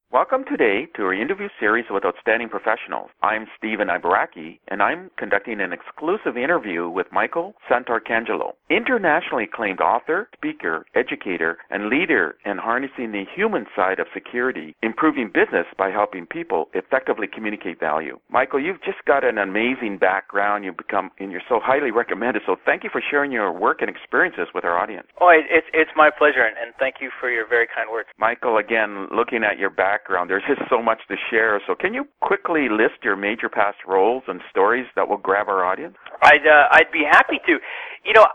Welcome today to our interview series with outstanding professionals. I'm Stephen Ibaraki, and I'm conducting an exclusive interview with Michael Santarcangelo, internationally acclaimed author, speaker, educator, and leader in harnessing the human side of security, improving business by helping people effectively communicate value. Michael, you've just got an amazing background. And you're so highly recommended. So thank you for sharing your work and experiences with our audience. Oh, it's my pleasure, and thank you for your very kind words. Michael, again, looking at your background, there's just so much to share. So can you quickly list your major past roles and stories that will grab our audience? I'd be happy to. You know,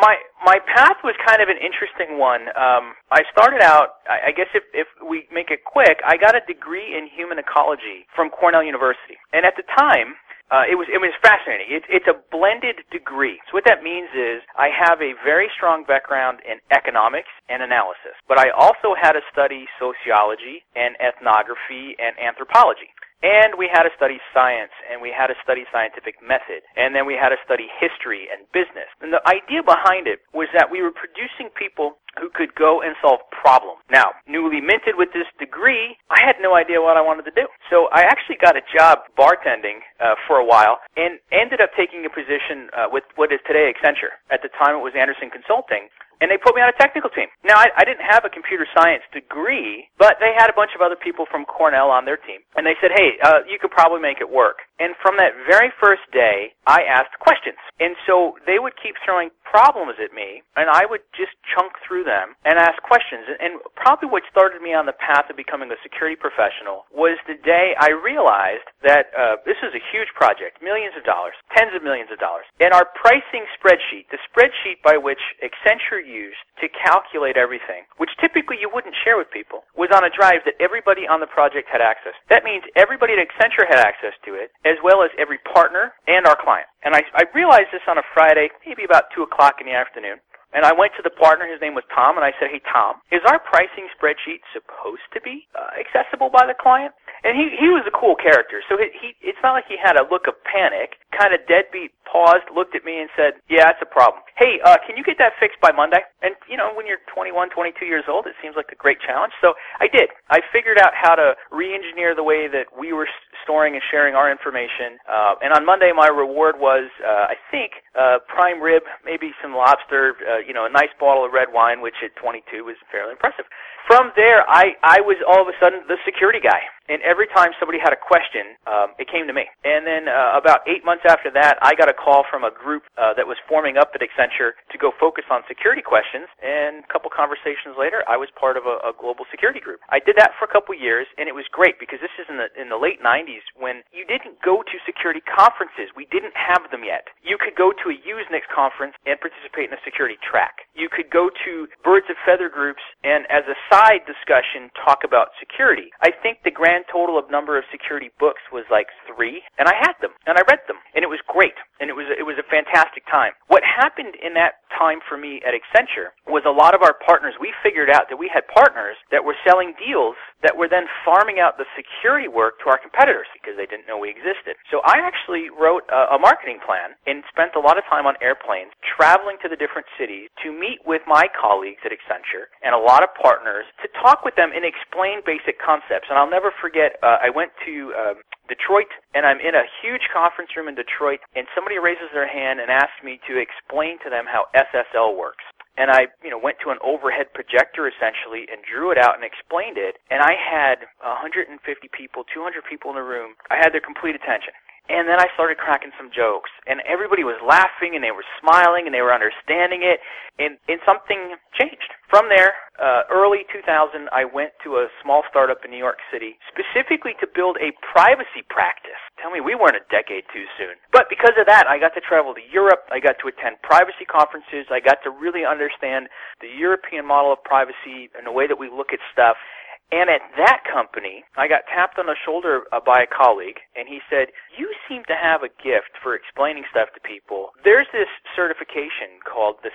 my path was kind of an interesting one. I started out, I guess if we make it quick, I got a degree in human ecology from Cornell University. And at the time, it was fascinating. It's a blended degree. So what that means is I have a very strong background in economics and analysis, but I also had to study sociology and ethnography and anthropology. And we had to study science, and we had to study scientific method, and then we had to study history and business. And the idea behind it was that we were producing people who could go and solve problems. Now, newly minted with this degree, I had no idea what I wanted to do. So I actually got a job bartending for a while and ended up taking a position with what is today Accenture. At the time, it was Andersen Consulting. And they put me on a technical team. Now, I didn't have a computer science degree, but they had a bunch of other people from Cornell on their team. And they said, hey, you could probably make it work. And from that very first day, I asked questions. And so they would keep throwing problems at me, and I would just chunk through them and ask questions. And probably what started me on the path of becoming a security professional was the day I realized that this is a huge project, millions of dollars, tens of millions of dollars. And our pricing spreadsheet, the spreadsheet by which Accenture used to calculate everything, which typically you wouldn't share with people, was on a drive that everybody on the project had access. That means everybody at Accenture had access to it, as well as every partner and our client. And I realized this on a Friday, maybe about 2 o'clock in the afternoon. And I went to the partner, his name was Tom, and I said, hey, Tom, is our pricing spreadsheet supposed to be accessible by the client? And he was a cool character, so it's not like he had a look of panic, kind of deadbeat, paused, looked at me and said, yeah, that's a problem. Hey, can you get that fixed by Monday? And, you know, when you're 21, 22 years old, it seems like a great challenge. So I did. I figured out how to re-engineer the way that we were storing and sharing our information. And on Monday, my reward was, I think, prime rib, maybe some lobster, a nice bottle of red wine, which at 22 was fairly impressive. From there, I was all of a sudden the security guy. And every time somebody had a question, it came to me. And then about 8 months after that, I got a call from a group that was forming up at Accenture to go focus on security questions. And a couple conversations later, I was part of a global security group. I did that for a couple years, and it was great because this is in the late 90s when you didn't go to security conferences. We didn't have them yet. You could go to a Usenix conference and participate in a security track. You could go to birds of feather groups and, as a side discussion, talk about security. I think the grand total of number of security books was like 3, and I had them, and I read them, and it was great, and it was a fantastic time. What happened in that time for me at Accenture was a lot of our partners, we figured out that we had partners that were selling deals that were then farming out the security work to our competitors because they didn't know we existed. So I actually wrote a marketing plan and spent a lot of time on airplanes traveling to the different cities to meet with my colleagues at Accenture and a lot of partners to talk with them and explain basic concepts. And I'll never forget, I went to Detroit, and I'm in a huge conference room in Detroit, and somebody raises their hand and asks me to explain to them how SSL works. And I, went to an overhead projector essentially and drew it out and explained it. And I had 150 people, 200 people in the room. I had their complete attention. And then I started cracking some jokes. And everybody was laughing and they were smiling and they were understanding it. And something changed. From there, early 2000, I went to a small startup in New York City specifically to build a privacy practice. Tell me, we weren't a decade too soon. But because of that, I got to travel to Europe. I got to attend privacy conferences. I got to really understand the European model of privacy and the way that we look at stuff. And at that company, I got tapped on the shoulder by a colleague, and he said, you seem to have a gift for explaining stuff to people. There's this certification called the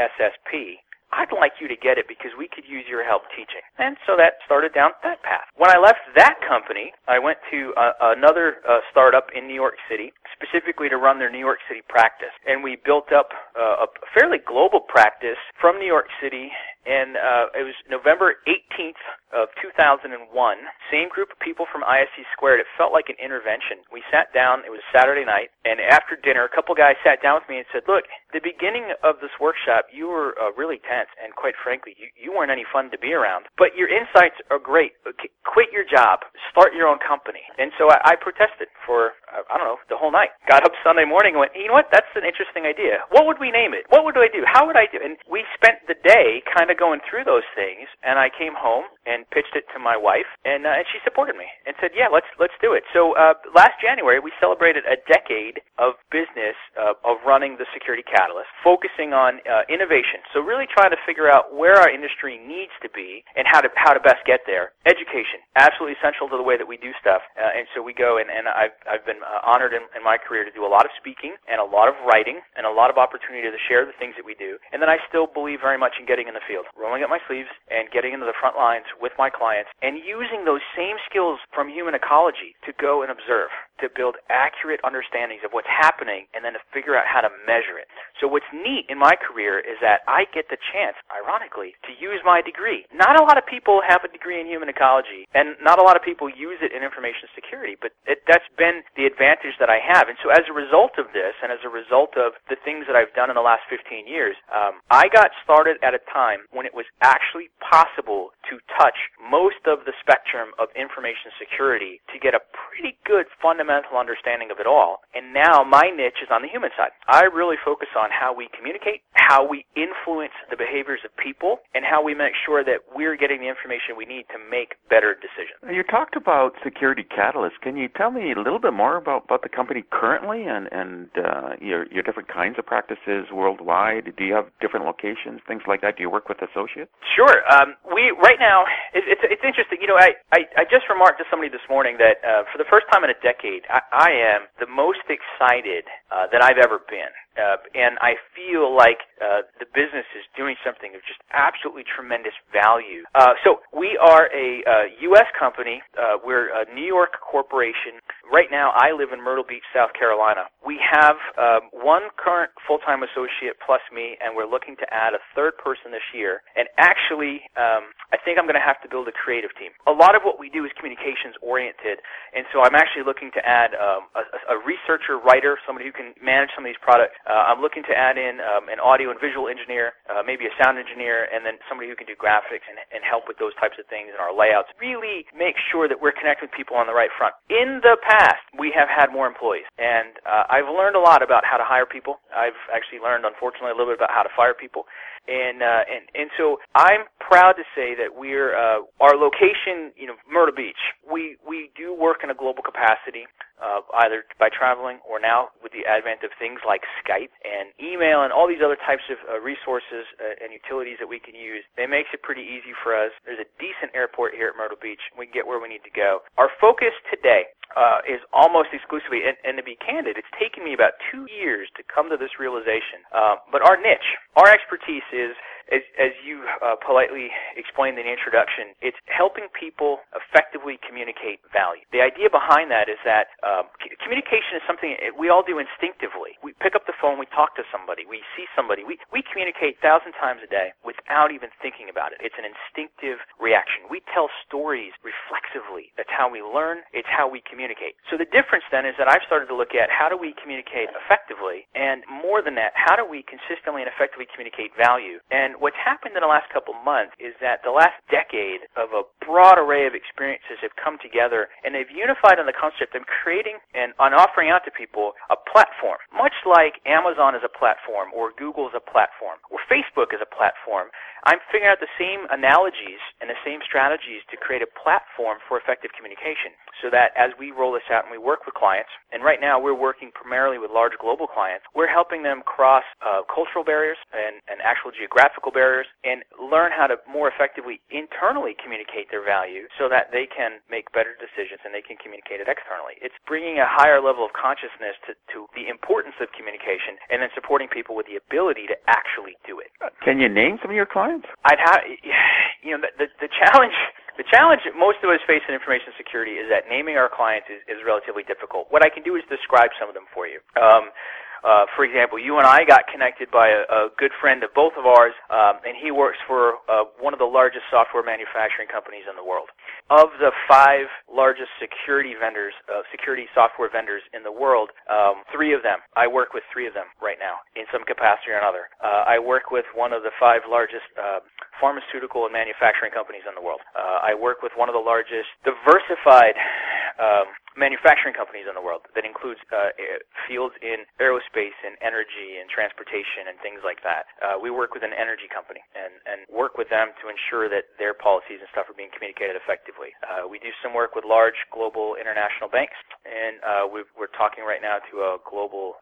CISSP. I'd like you to get it because we could use your help teaching. And so that started down that path. When I left that company, I went to another startup in New York City, specifically to run their New York City practice. And we built up a fairly global practice from New York City And it was November 18th of 2001. Same group of people from ISC Squared. It felt like an intervention. We sat down. It was Saturday night. And after dinner, a couple guys sat down with me and said, look, the beginning of this workshop, you were really tense. And quite frankly, you weren't any fun to be around. But your insights are great. Quit your job. Start your own company. And so I protested for, the whole night. Got up Sunday morning and went, you know what? That's an interesting idea. What would we name it? What would I do? How would I do it? And we spent the day kind of going through those things. And I came home and pitched it to my wife, and she supported me and said, yeah, let's do it. So last January, we celebrated a decade of business of running the Security Catalyst, focusing on innovation. So really trying to figure out where our industry needs to be and how to best get there. Education, absolutely essential to the way that we do stuff. And so we go, and I've been honored in my career to do a lot of speaking and a lot of writing and a lot of opportunity to share the things that we do. And then I still believe very much in getting in the field, rolling up my sleeves and getting into the front lines with my clients and using those same skills from human ecology to go and observe, to build accurate understandings of what's happening and then to figure out how to measure it. So what's neat in my career is that I get the chance, ironically, to use my degree. Not a lot of people have a degree in human ecology, and not a lot of people use it in information security, but that's been the advantage that I have. And so as a result of this, and as a result of the things that I've done in the last 15 years, I got started at a time when it was actually possible to touch most of the spectrum of information security to get a pretty good fundamental understanding of it all. And now my niche is on the human side. I really focus on how we communicate, how we influence the behaviors of people, and how we make sure that we're getting the information we need to make better decisions. You talked about Security Catalyst. Can you tell me a little bit more about the company currently and your different kinds of practices worldwide? Do you have different locations, things like that? Do you work with associates? Sure. We right now, it's interesting. I just remarked to somebody this morning that for the first time in a decade, I am the most excited that I've ever been. And I feel like the business is doing something of just absolutely tremendous value. So we are a U.S. company. We're a New York corporation. Right now, I live in Myrtle Beach, South Carolina. We have one current full-time associate plus me, and we're looking to add a third person this year. And actually, I think I'm going to have to build a creative team. A lot of what we do is communications-oriented, and so I'm actually looking to add a researcher, writer, somebody who can manage some of these products. I'm looking to add in an audio and visual engineer, maybe a sound engineer, and then somebody who can do graphics and help with those types of things in our layouts. Really make sure that we're connecting with people on the right front. In the past, we have had more employees, and I've learned a lot about how to hire people. I've actually learned, unfortunately, a little bit about how to fire people. And so I'm proud to say that we're our location, Myrtle Beach. We do work in a global capacity, either by traveling or now with the advent of things like Skype and email and all these other types of resources and utilities that we can use. It makes it pretty easy for us. There's a decent airport here at Myrtle Beach. We can get where we need to go. Our focus today is almost exclusively, and to be candid, it's taken me about 2 years to come to this realization. But our niche, our expertise is, as you politely explained in the introduction, it's helping people effectively communicate value. The idea behind that is that communication is something we all do instinctively. We pick up the phone, we talk to somebody, we see somebody, we communicate 1,000 times a day without even thinking about it. It's an instinctive reaction. We tell stories reflexively. That's how we learn. It's how we communicate. So the difference then is that I've started to look at how do we communicate effectively, and more than that, how do we consistently and effectively communicate value. And what's happened in the last couple of months is that the last decade of a broad array of experiences have come together, and they've unified on the concept of creating and on offering out to people a platform, much like Amazon is a platform, or Google is a platform, or Facebook is a platform. I'm figuring out the same analogies and the same strategies to create a platform for effective communication, so that as we roll this out and we work with clients, and right now we're working primarily with large global clients, we're helping them cross cultural barriers and actual geographical barriers and learn how to more effectively internally communicate their value so that they can make better decisions and they can communicate it externally. It's bringing a higher level of consciousness to the importance of communication, and then supporting people with the ability to actually do it. Can you name some of your clients? I'd have, the challenge. The challenge that most of us face in information security is that naming our clients is relatively difficult. What I can do is describe some of them for you. For example, you and I got connected by a good friend of both of ours, and he works for one of the largest software manufacturing companies in the world. Of the 5 largest security software vendors in the world, 3 of them, I work with 3 of them right now in some capacity or another. I work with one of the 5 largest pharmaceutical and manufacturing companies in the world. I work with one of the largest diversified manufacturing companies in the world that includes fields in aerospace and energy and transportation and things like that. We work with an energy company and work with them to ensure that their policies and stuff are being communicated effectively. We do some work with large global international banks, and we're talking right now to a global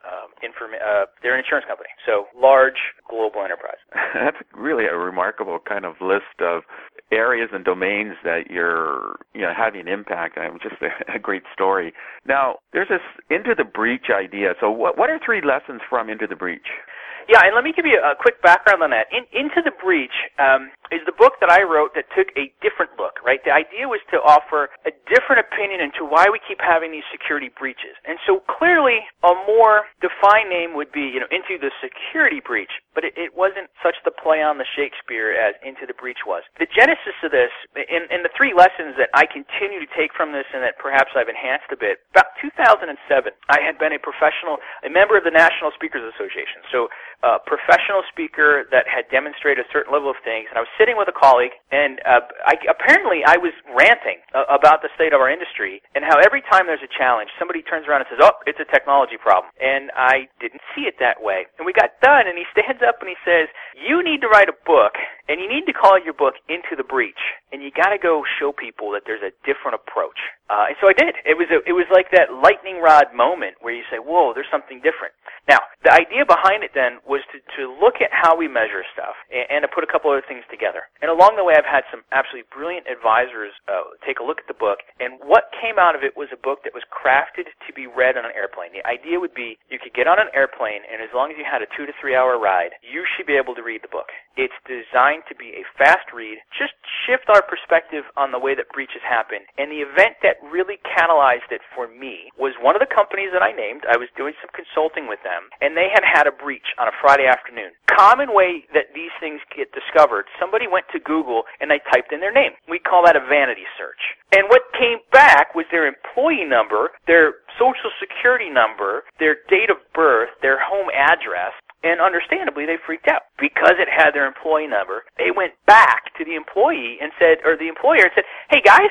they're an insurance company, so large global enterprise. That's really a remarkable kind of list of areas and domains that you're having impact. Just a great story. Now, there's this Into the Breach idea. So what are 3 lessons from Into the Breach? Yeah, and let me give you a quick background on that. Into the Breach is the book that I wrote that took a different look, right? The idea was to offer a different opinion into why we keep having these security breaches. And so clearly a more defined name would be, Into the Security Breach, but it wasn't such the play on the Shakespeare as Into the Breach was. The genesis of this, and the 3 lessons that I continue to take from this and that perhaps I've enhanced a bit, about 2007, I had been a member of the National Speakers Association. So a professional speaker that had demonstrated a certain level of things, and I was sitting with a colleague, and apparently I was ranting about the state of our industry and how every time there's a challenge, somebody turns around and says, oh, it's a technology problem. And I didn't see it that way. And we got done, and he stands up and he says, you need to write a book, and you need to call your book Into the Breach, and you got to go show people that there's a different approach. And so I did. It was like that lightning rod moment where you say, whoa, there's something different. Now, the idea behind it then was to look at how we measure stuff and to put a couple other things together. And along the way, I've had some absolutely brilliant advisors take a look at the book, and what came out of it was a book that was crafted to be read on an airplane. The idea would be you could get on an airplane, and as long as you had a 2 to 3 hour ride, you should be able to read the book. It's designed to be a fast read, just shift our perspective on the way that breaches happen. And the event that really catalyzed it for me was one of the companies that I named. I was doing some consulting with them, and they had a breach on a Friday afternoon. Common way that these things get discovered, somebody went to Google and they typed in their name. We call that a vanity search. And what came back was their employee number, their social security number, their date of birth, their home address, and understandably they freaked out because it had their employee number. They went back to the employee and said, or the employer and said, hey guys,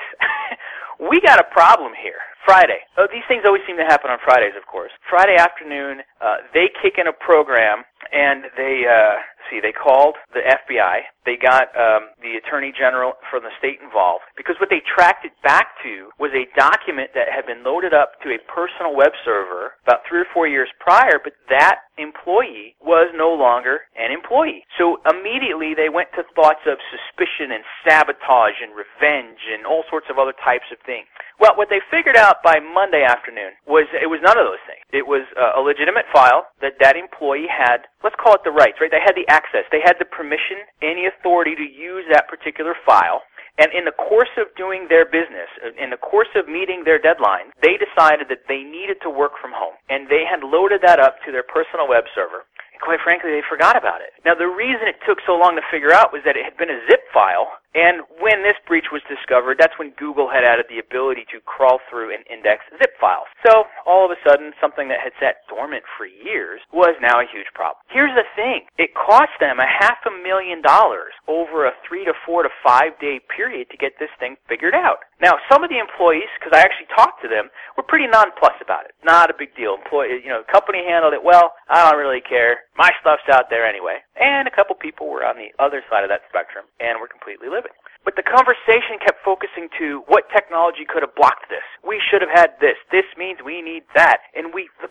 we got a problem here. Friday. Oh, these things always seem to happen on Fridays, of course. Friday afternoon, they kick in a program, and they called the FBI. They got the Attorney General from the state involved, because what they tracked it back to was a document that had been loaded up to a personal web server about 3 or 4 years prior, but that employee was no longer an employee. So immediately they went to thoughts of suspicion and sabotage and revenge and all sorts of other types of things. Well, what they figured out by Monday afternoon was it was none of those things. It was a legitimate file that employee had, let's call it the rights, right? They had the access. They had the permission and the authority to use that particular file. And in the course of doing their business, in the course of meeting their deadline, they decided that they needed to work from home. And they had loaded that up to their personal web server. And quite frankly, they forgot about it. Now, the reason it took so long to figure out was that it had been a zip file. And when this breach was discovered, that's when Google had added the ability to crawl through and index zip files. So all of a sudden, something that had sat dormant for years was now a huge problem. Here's the thing. It cost them $500,000 over a 3 to 4 to 5 day period to get this thing figured out. Now, some of the employees, because I actually talked to them, were pretty nonplussed about it. Not a big deal. Company handled it well. I don't really care. My stuff's out there anyway. And a couple people were on the other side of that spectrum and were completely livid. But the conversation kept focusing to what technology could have blocked this. We should have had this. This means we need that. And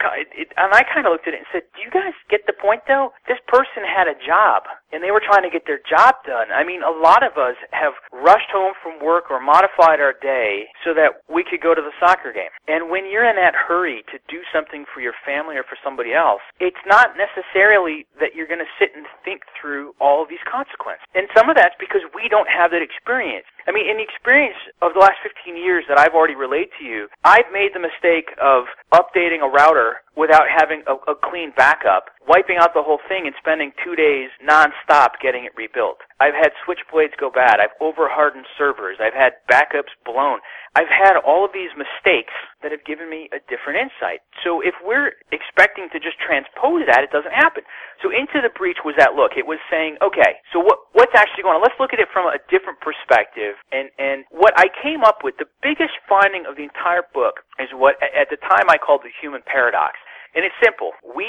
I kind of looked at it and said, do you guys get the point, though? This person had a job, and they were trying to get their job done. I mean, a lot of us have rushed home from work or modified our day so that we could go to the soccer game. And when you're in that hurry to do something for your family or for somebody else, it's not necessarily that you're going to sit and think through all of these consequences. And some of that's because we don't have that experience. I mean, in the experience of the last 15 years that I've already relayed to you, I've made the mistake of updating a router without having a clean backup, wiping out the whole thing and spending 2 days nonstop getting it rebuilt. I've had switchblades go bad. I've over-hardened servers. I've had backups blown. I've had all of these mistakes that have given me a different insight. So if we're expecting to just transpose that, it doesn't happen. So Into the Breach was that look. It was saying, okay, so what's actually going on? Let's look at it from a different perspective. And what I came up with, the biggest finding of the entire book is what at the time I called the human paradox. And it's simple. We,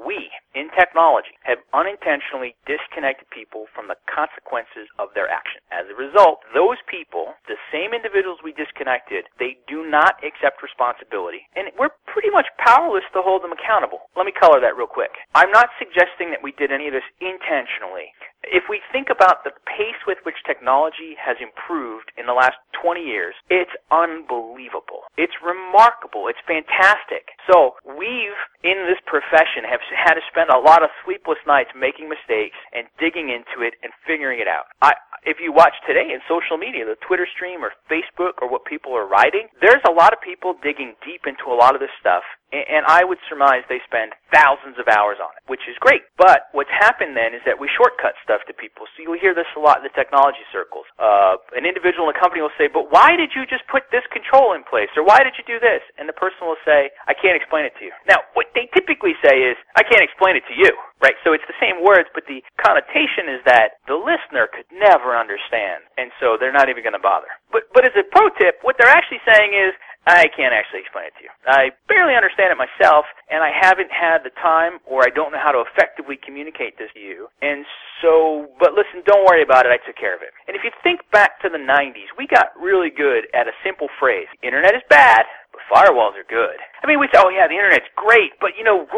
in technology, have unintentionally disconnected people from the consequences of their action. As a result, those people, the same individuals we disconnected, they do not accept responsibility. And we're pretty much powerless to hold them accountable. Let me color that real quick. I'm not suggesting that we did any of this intentionally. If we think about the pace with which technology has improved in the last 20 years, it's unbelievable. It's remarkable. It's fantastic. So we've, in this profession, have had to spend a lot of sleepless nights making mistakes and digging into it and figuring it out. If you watch today in social media, the Twitter stream or Facebook or what people are writing, there's a lot of people digging deep into a lot of this stuff. And I would surmise they spend thousands of hours on it, which is great. But what's happened then is that we shortcut stuff to people. So you'll hear this a lot in the technology circles. An individual in a company will say, but why did you just put this control in place? Or why did you do this? And the person will say, I can't explain it to you. Now, what they typically say is, I can't explain it to you. Right? So it's the same words, but the connotation is that the listener could never understand. And so they're not even going to bother. But as a pro tip, what they're actually saying is, I can't actually explain it to you. I barely understand it myself, and I haven't had the time, or I don't know how to effectively communicate this to you. And so, but listen, don't worry about it. I took care of it. And if you think back to the 90s, we got really good at a simple phrase. Internet is bad, but firewalls are good. I mean, we say, oh yeah, the internet's great, but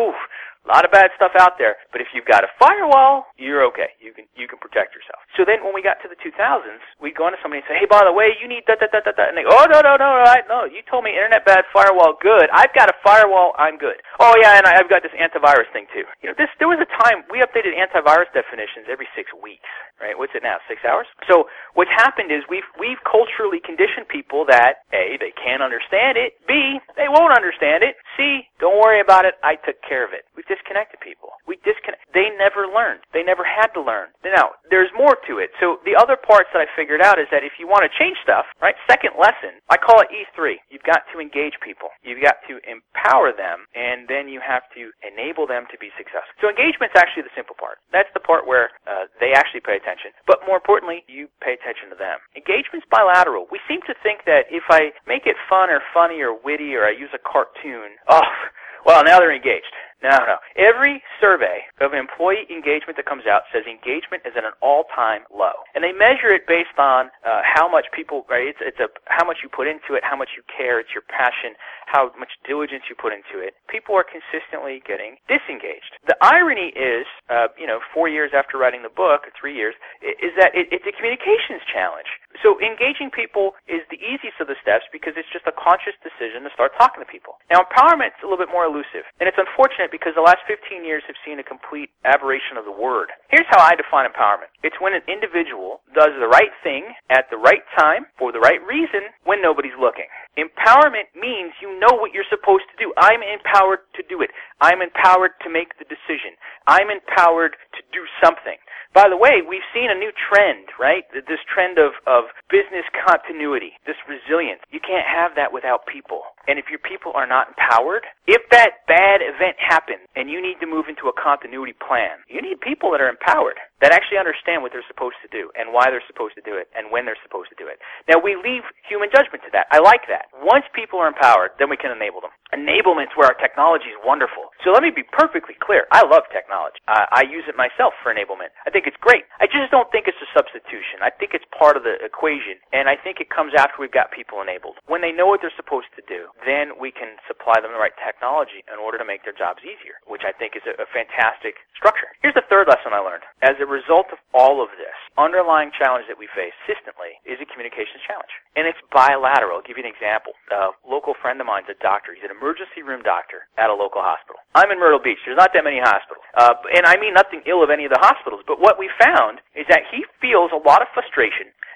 a lot of bad stuff out there, but if you've got a firewall, you're okay. You can protect yourself. So then when we got to the 2000s, we'd go into somebody and say, hey, by the way, you need da-da-da-da-da. And they go, oh, no, you told me internet bad, firewall good. I've got a firewall, I'm good. Oh, yeah, and I've got this antivirus thing, too. There was a time we updated antivirus definitions every 6 weeks, right? What's it now, 6 hours? So what's happened is we've culturally conditioned people that, A, they can't understand it, B, they won't understand it, C, don't worry about it, I took care of it. We've disconnected people. They never learned. They never had to learn. Now, there's more to it. So the other parts that I figured out is that if you want to change stuff, right, second lesson, I call it E3. You've got to engage people. You've got to empower them, and then you have to enable them to be successful. So engagement's actually the simple part. That's the part where they actually pay attention. But more importantly, you pay attention to them. Engagement's bilateral. We seem to think that if I make it fun or funny or witty or I use a cartoon, well, now they're engaged. No. Every survey of employee engagement that comes out says engagement is at an all-time low. And they measure it based on how much people, right, how much you put into it, how much you care, it's your passion, how much diligence you put into it. People are consistently getting disengaged. The irony is, 4 years after writing the book, or 3 years, is that it's a communications challenge. So engaging people is the easiest of the steps because it's just a conscious decision to start talking to people. Now, empowerment's a little bit more elusive, and it's unfortunate because the last 15 years have seen a complete aberration of the word. Here's how I define empowerment. It's when an individual does the right thing at the right time for the right reason when nobody's looking. Empowerment means you know what you're supposed to do. I'm empowered to do it. I'm empowered to make the decision. I'm empowered to do something. By the way, we've seen a new trend, right? This trend of business continuity, this resilience. You can't have that without people. And if your people are not empowered, if that bad event happens and you need to move into a continuity plan, you need people that are empowered, that actually understand what they're supposed to do and why they're supposed to do it and when they're supposed to do it. Now, we leave human judgment to that. I like that. Once people are empowered, then we can enable them. Enablement's where our technology is wonderful. So let me be perfectly clear. I love technology. I use it myself for enablement. I think it's great. I just don't think it's a substitution. I think it's part of the equation, and I think it comes after we've got people enabled. When they know what they're supposed to do, then we can supply them the right technology in order to make their jobs easier, which I think is a fantastic structure. Here's the third lesson I learned. As a result of all of this, underlying challenge that we face consistently is a communications challenge, and it's bilateral. I'll give you an example. A local friend of mine's a doctor. He's an emergency room doctor at a local hospital. I'm in Myrtle Beach. There's not that many hospitals, and I mean nothing ill of any of the hospitals, but what we found is that he feels a lot of frustration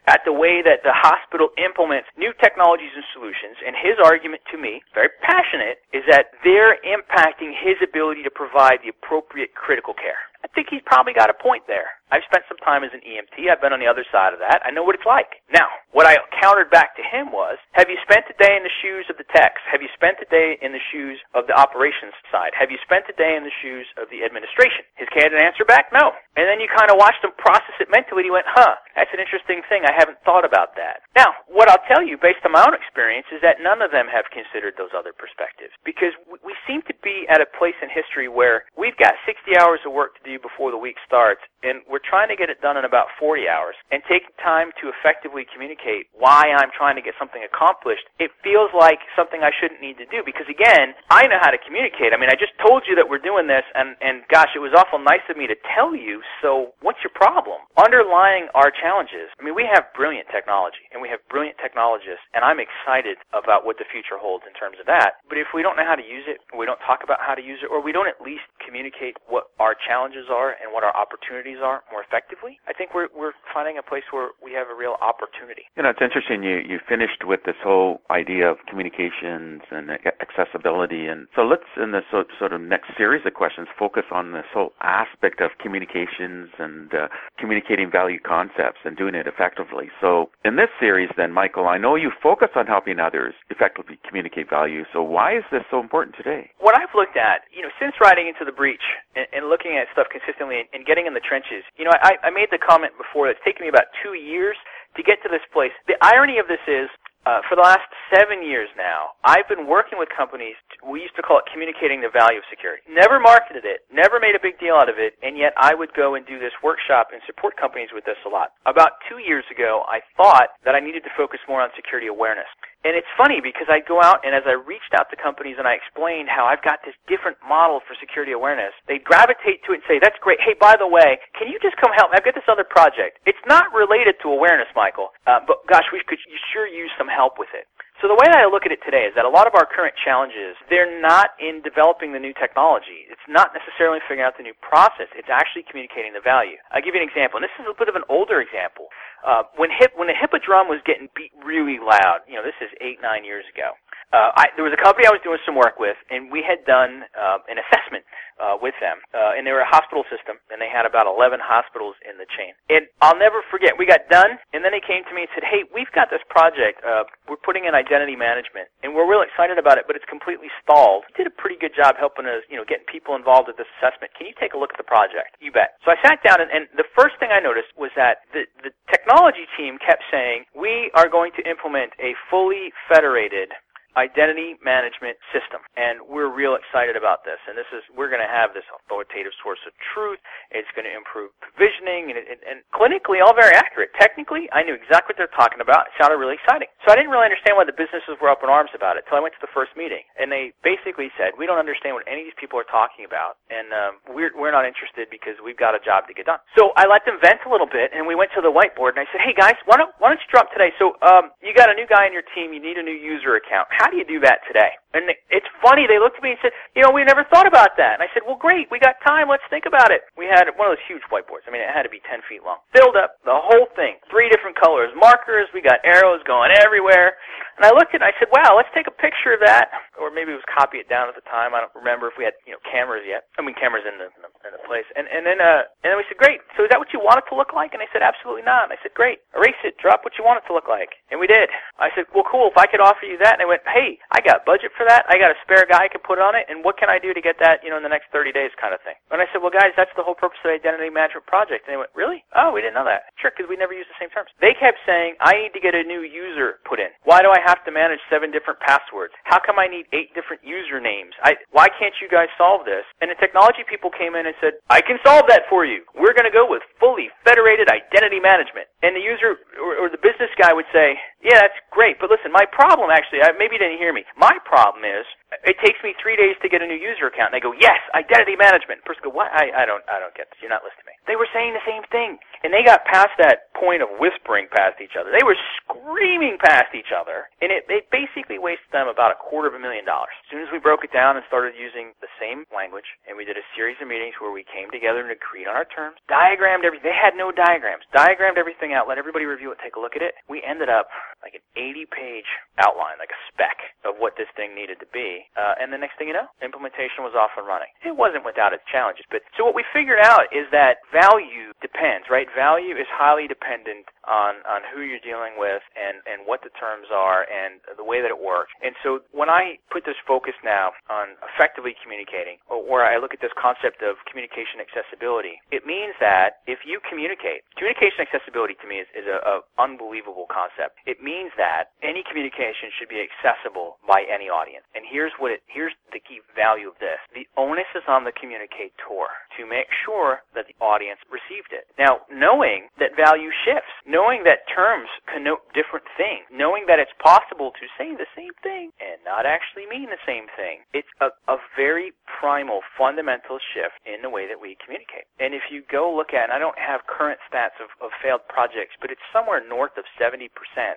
at the way that the hospital implements new technologies and solutions, and his argument to me, very passionate, is that they're impacting his ability to provide the appropriate critical care. I think he's probably got a point there. I've spent some time as an EMT. I've been on the other side of that. I know what it's like. Now, what I countered back to him was, have you spent a day in the shoes of the techs? Have you spent a day in the shoes of the operations side? Have you spent a day in the shoes of the administration? His candid answer back, no. And then you kind of watched him process it mentally, and he went, that's an interesting thing. I haven't thought about that. Now, what I'll tell you, based on my own experience, is that none of them have considered those other perspectives, because we seem to be at a place in history where we've got 60 hours of work to do before the week starts, and we're trying to get it done in about 40 hours, and taking time to effectively communicate why I'm trying to get something accomplished, it feels like something I shouldn't need to do, because again, I know how to communicate. I mean, I just told you that we're doing this, and gosh, it was awful nice of me to tell you, so what's your problem? Underlying our challenges, I mean, we have brilliant technology, and we have brilliant technologists, and I'm excited about what the future holds in terms of that, but if we don't know how to use it, or we don't talk about how to use it, or we don't at least communicate what our challenges are and what our opportunities are more effectively, I think we're finding a place where we have a real opportunity. You know, it's interesting you finished with this whole idea of communications and accessibility, and so let's, in this sort of next series of questions, focus on this whole aspect of communications and communicating value concepts and doing it effectively. So in this series then, Michael, I know you focus on helping others effectively communicate value, so why is this so important today? What I've looked at, since riding into the breach and looking at stuff consistently and getting in the trenches, I made the comment before that it's taken me about 2 years to get to this place. The irony of this is, for the last 7 years now, I've been working with companies, we used to call it communicating the value of security. Never marketed it, never made a big deal out of it, and yet I would go and do this workshop and support companies with this a lot. About 2 years ago, I thought that I needed to focus more on security awareness. And it's funny because I'd go out, and as I reached out to companies and I explained how I've got this different model for security awareness, they'd gravitate to it and say, that's great. Hey, by the way, can you just come help me? I've got this other project. It's not related to awareness, Michael, but gosh, we could sure use some help with it. So the way that I look at it today is that a lot of our current challenges, they're not in developing the new technology. It's not necessarily figuring out the new process. It's actually communicating the value. I'll give you an example, and this is a bit of an older example. When the HIPAA drum was getting beat really loud, this is 8-9 years ago, there was a company I was doing some work with, and we had done an assessment with them, and they were a hospital system, and they had about 11 hospitals in the chain. And I'll never forget, we got done, and then they came to me and said, hey, we've got this project, we're putting in identity management, and we're real excited about it, but it's completely stalled. You did a pretty good job helping us, getting people involved with this assessment. Can you take a look at the project? You bet. So I sat down, and the first thing I noticed was that the technology team kept saying, we are going to implement a fully federated identity management system, and we're real excited about this. And we're going to have this authoritative source of truth. It's going to improve provisioning, and clinically, all very accurate. Technically, I knew exactly what they're talking about. It sounded really exciting. So I didn't really understand why the businesses were up in arms about it until I went to the first meeting, and they basically said, we don't understand what any of these people are talking about, and we're not interested because we've got a job to get done. So I let them vent a little bit, and we went to the whiteboard, and I said, hey guys, why don't you drop today? So you got a new guy on your team, you need a new user account. How do you do that today? And it's funny, they looked at me and said, we never thought about that. And I said, well, great, we got time, let's think about it. We had one of those huge whiteboards. I mean, it had to be 10 feet long. Filled up the whole thing, 3 different colors, markers, we got arrows going everywhere. And I looked at it and I said, wow, let's take a picture of that. Or maybe it was copy it down at the time. I don't remember if we had, cameras yet. I mean, cameras in the place. And then we said, great, so is that what you want it to look like? And they said, absolutely not. And I said, great, erase it, drop what you want it to look like. And we did. I said, well, cool, if I could offer you that. And they went, hey, I got budget for that. I got a spare guy I could put on it. And what can I do to get that, in the next 30 days kind of thing? And I said, well, guys, that's the whole purpose of the identity management project. And they went, really? Oh, we didn't know that. Sure, because we never used the same terms. They kept saying, I need to get a new user put in. Why do I have to manage 7 different passwords? How come I need 8 different usernames? Why can't you guys solve this? And the technology people came in and said, I can solve that for you. We're going to go with fully federated identity management. And the user or the business guy would say, yeah, that's great, but listen, my problem actually, maybe you didn't hear me. My problem is it takes me 3 days to get a new user account. And they go, yes, identity management. The person goes, what? I don't get this. You're not listening to me. They were saying the same thing. And they got past that point of whispering past each other. They were screaming past each other. And it basically wasted them about $250,000. As soon as we broke it down and started using the same language, and we did a series of meetings where we came together and agreed on our terms, diagrammed everything. They had no diagrams. Diagrammed everything out, let everybody review it, take a look at it. We ended up like an 80-page outline, like a spec of what this thing needed to be. And the next thing you know, implementation was off and running. It wasn't without its challenges. But so what we figured out is that value depends, right? Value is highly dependent on who you're dealing with and what the terms are and the way that it works. And so when I put this focus now on effectively communicating, or I look at this concept of communication accessibility, it means that if you communication accessibility to me is a unbelievable concept. It means that any communication should be accessible by any audience. And here's the key value of this. The onus is on the communicator to make sure that the audience received it. Now, knowing that value shifts, knowing that terms connote different things, knowing that it's possible to say the same thing and not actually mean the same thing, it's a very primal, fundamental shift in the way that we communicate. And if you go look at, and I don't have current stats of failed projects, but it's somewhere north of 70%.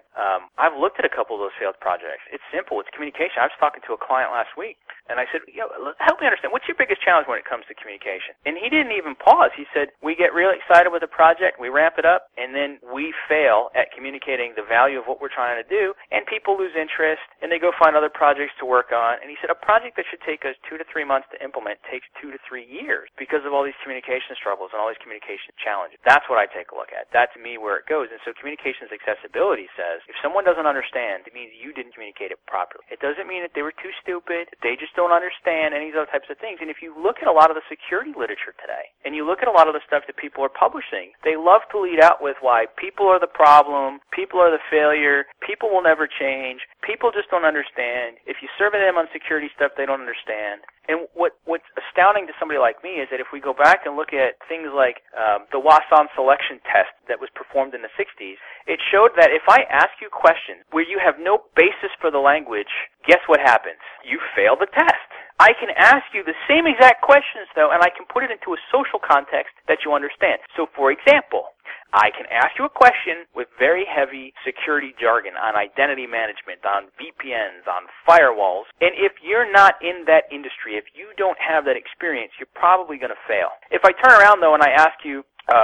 I've looked at a couple of those failed projects. It's simple. It's communication. I was talking to a client last week, and I said, help me understand, what's your biggest challenge when it comes to communication? And he didn't even pause. He said, we get really excited with a project, we ramp it up, and then we fail at communicating the value of what we're trying to do, and people lose interest, and they go find other projects to work on. And he said, a project that should take us 2 to 3 months to implement takes 2 to 3 years because of all these communication struggles and all these communication challenges. That's what I take a look at. That's to me where it goes. And so communications accessibility says, if someone doesn't understand, it means you didn't communicate it properly. It doesn't mean that they were too stupid, that they just don't understand any of those types of things. And if you look at a lot of the security literature today, and you look at a lot of the stuff that people are publishing, they love to lead out with why people are the problem, people are the failure, people will never change, people just don't understand. If you survey them on security stuff, they don't understand. And what's astounding to somebody like me is that if we go back and look at things like the Wasson selection test that was performed in the 60s, it showed that if I ask you questions where you have no basis for the language, guess what happens? You fail the test. I can ask you the same exact questions, though, and I can put it into a social context that you understand. So, for example, I can ask you a question with very heavy security jargon on identity management, on VPNs, on firewalls, and if you're not in that industry, if you don't have that experience, you're probably going to fail. If I turn around, though, and I ask you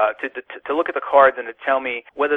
to look at the cards and to tell me whether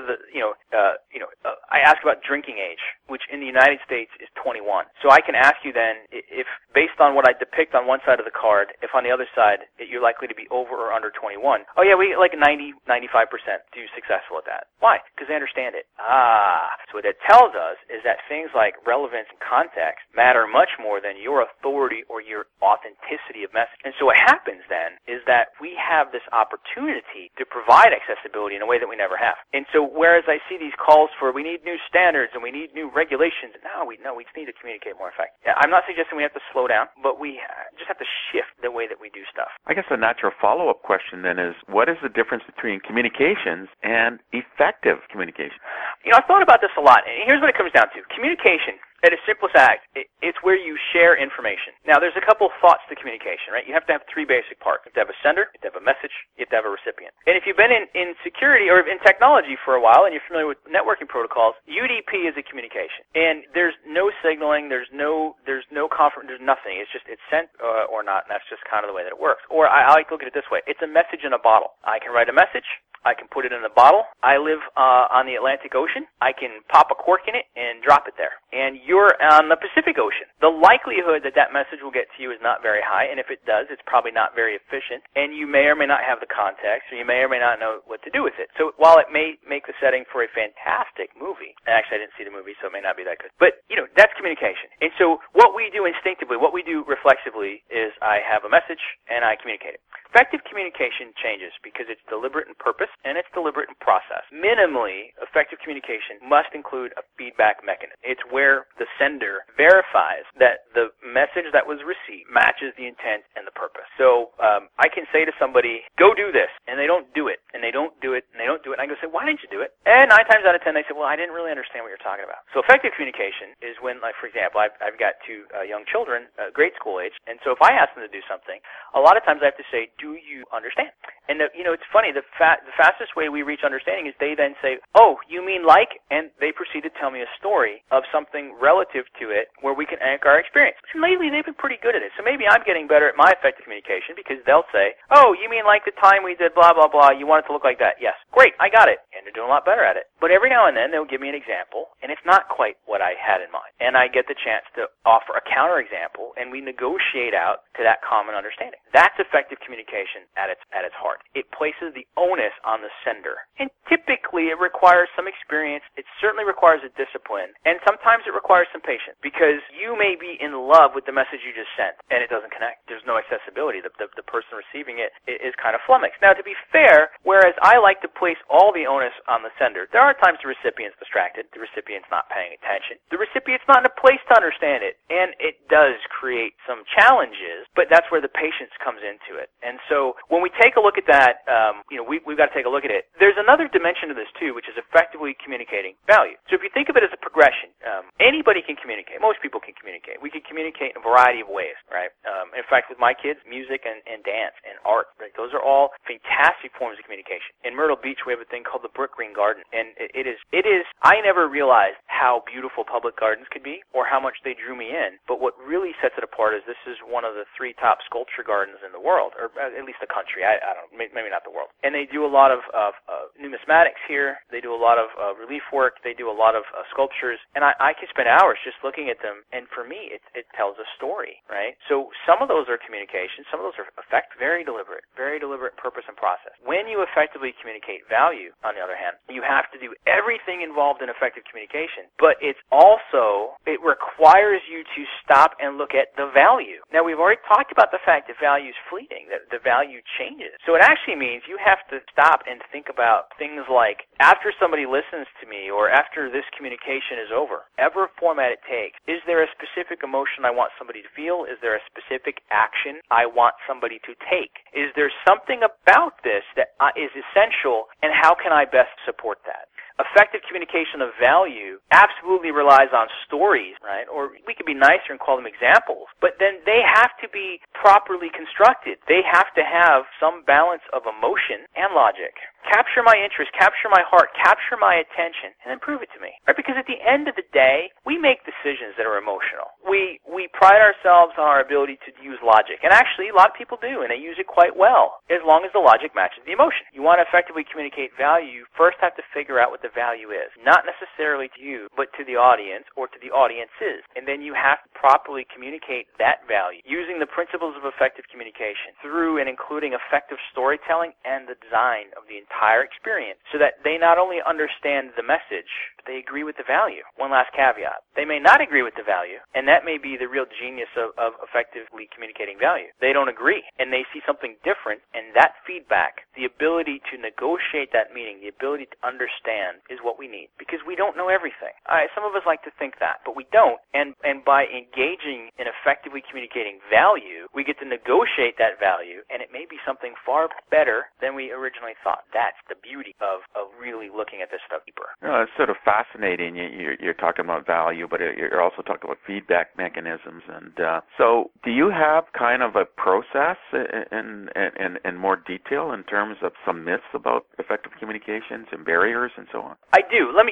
I ask about drinking age, which in the United States is 21. So I can ask you then, if based on what I depict on one side of the card, if on the other side you're likely to be over or under 21. Oh yeah, we get like 95% do successful at that. Why? Because they understand it. So what that tells us is that things like relevance and context matter much more than your authority or your authenticity of message. And so what happens then is that we have this opportunity to provide accessibility in a way that we never have. And so whereas I see these calls for we need new standards and we need new regulations, we just need to communicate more effectively. I'm not suggesting we have to slow down, but we just have to shift the way that we do stuff. I guess a natural follow-up question then is, what is the difference between communications and effective communication? I've thought about this a lot, and here's what it comes down to. Communication, at its simplest act, it's where you share information. Now, there's a couple thoughts to communication, right? You have to have 3 basic parts. You have to have a sender, you have to have a message, you have to have a recipient. And if you've been in security or in technology for a while and you're familiar with networking protocols, UDP is a communication. And there's no signaling, there's no conference, there's nothing. It's sent or not, and that's just kind of the way that it works. Or I like to look at it this way. It's a message in a bottle. I can write a message, I can put it in a bottle. I live on the Atlantic Ocean. I can pop a cork in it and drop it there. And you're on the Pacific Ocean. The likelihood that message will get to you is not very high, and if it does, it's probably not very efficient, and you may or may not have the context, or you may or may not know what to do with it. So while it may make the setting for a fantastic movie, and actually I didn't see the movie, so it may not be that good, but, that's communication. And so what we do instinctively, what we do reflexively is I have a message, and I communicate it. Effective communication changes because it's deliberate in purpose, and it's deliberate in process. Minimally, effective communication must include a feedback mechanism. It's where the sender verifies that the message that was received matches the intent and the purpose. So I can say to somebody, go do this, and they don't do it, and they don't do do it, and they don't do it, and I go say, why didn't you do it? And 9 times out of 10, they say, well, I didn't really understand what you're talking about. So effective communication is when, like, for example, I've got 2 young children, grade school age, and so if I ask them to do something, a lot of times I have to say, do you understand? And, it's funny, the fastest way we reach understanding is they then say, oh, you mean like, and they proceed to tell me a story of something relative to it where we can anchor our experience. And lately, they've been pretty good at it. So maybe I'm getting better at my effective communication because they'll say, oh, you mean like the time we did blah, blah, blah, you want it to look like that? Yes. Great, I got it. And they're doing a lot better at it. But every now and then, they'll give me an example, and it's not quite what I had in mind. And I get the chance to offer a counterexample, and we negotiate out to that common understanding. That's effective communication at its heart. It places the onus on the sender. And typically, it requires some experience. It certainly requires a discipline. And sometimes it requires some patience, because you may be in love with the message you just sent, and it doesn't connect. There's no accessibility. The person receiving it is kind of flummoxed. Now, to be fair, whereas I like to place all the onus on the sender, there are times the recipient's distracted, the recipient's not paying attention, the recipient's not in a place to understand it, and it does create some challenges, but that's where the patience comes into it. And so when we take a look at that, we've got to take a look at it. There's another dimension to this, too, which is effectively communicating value. So if you think of it as a progression, anybody can communicate. Most people can communicate. We can communicate in a variety of ways, right? In fact, with my kids, music and dance and art, right? Those are all fantastic forms of communication. In Myrtle Beach, we have a thing called the Brook Green Garden, and it is, I never realized how beautiful public gardens could be or how much they drew me in, but what really sets it apart is this is one of the 3 top sculpture gardens in the world, or at least the country. I don't know, maybe not the world. And they do a lot of numismatics here. They do a lot of relief work. They do a lot of sculptures, and I can spend hours just looking at them, and for me, it tells a story, right? So some of those are communication. Some of those are very deliberate purpose and process. When you effectively communicate value, on the other hand, you have to do everything involved in effective communication, but it requires you to stop and look at the value. Now, we've already talked about the fact that value is fleeting, that the value changes. So it actually means you have to stop and think about things like, after somebody listens to me or after this communication is over, whatever format it takes, is there a specific emotion I want somebody to feel? Is there a specific action I want somebody to take? Is there something about this that is essential, and how can I best support that? Effective communication of value absolutely relies on stories, right? Or we could be nicer and call them examples, but then they have to be properly constructed. They have to have some balance of emotion and logic. Capture my interest, capture my heart, capture my attention, and then prove it to me. Right? Because at the end of the day, we make decisions that are emotional. We pride ourselves on our ability to use logic. And actually, a lot of people do, and they use it quite well, as long as the logic matches the emotion. You want to effectively communicate value, you first have to figure out what the value is. Not necessarily to you, but to the audience or to the audiences. And then you have to properly communicate that value using the principles of effective communication through and including effective storytelling and the design of the entire experience so that they not only understand the message, but they agree with the value. One last caveat. They may not agree with the value, and that may be the real genius of effectively communicating value. They don't agree, and they see something different, and that feedback, the ability to negotiate that meaning, the ability to understand is what we need, because we don't know everything. Some of us like to think that, but we don't, and by engaging in effectively communicating value, we get to negotiate that value, and it may be something far better than we originally thought. That's the beauty of really looking at this stuff deeper. It's sort of fascinating. You're talking about value, but you're also talking about feedback mechanisms. And so do you have kind of a process in more detail in terms of some myths about effective communications and barriers and so on? I do. Let me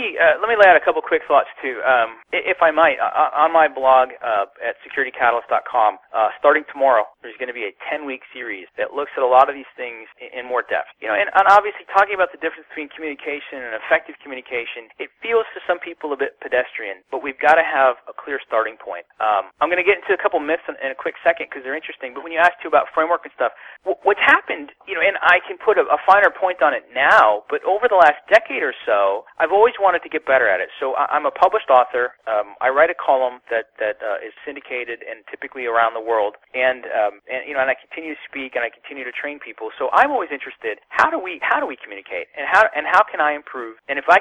lay out a couple quick thoughts too, if I might. On my blog at securitycatalyst.com, starting tomorrow, there's going to be a 10-week series that looks at a lot of these things in more depth. And obviously talking about the difference between communication and effective communication, it feels to some people a bit pedestrian, but we've got to have a clear starting point. I'm going to get into a couple myths in a quick second because they're interesting, but when you ask too about framework and stuff, what's happened, and I can put a finer point on it now, but over the last decade or so, I've always wanted to get better at it. So I'm a published author. I write a column that is syndicated and typically around the world, and I continue to speak and I continue to train people. So I'm always interested, how do we communicate, and how can I improve? And if I can figure out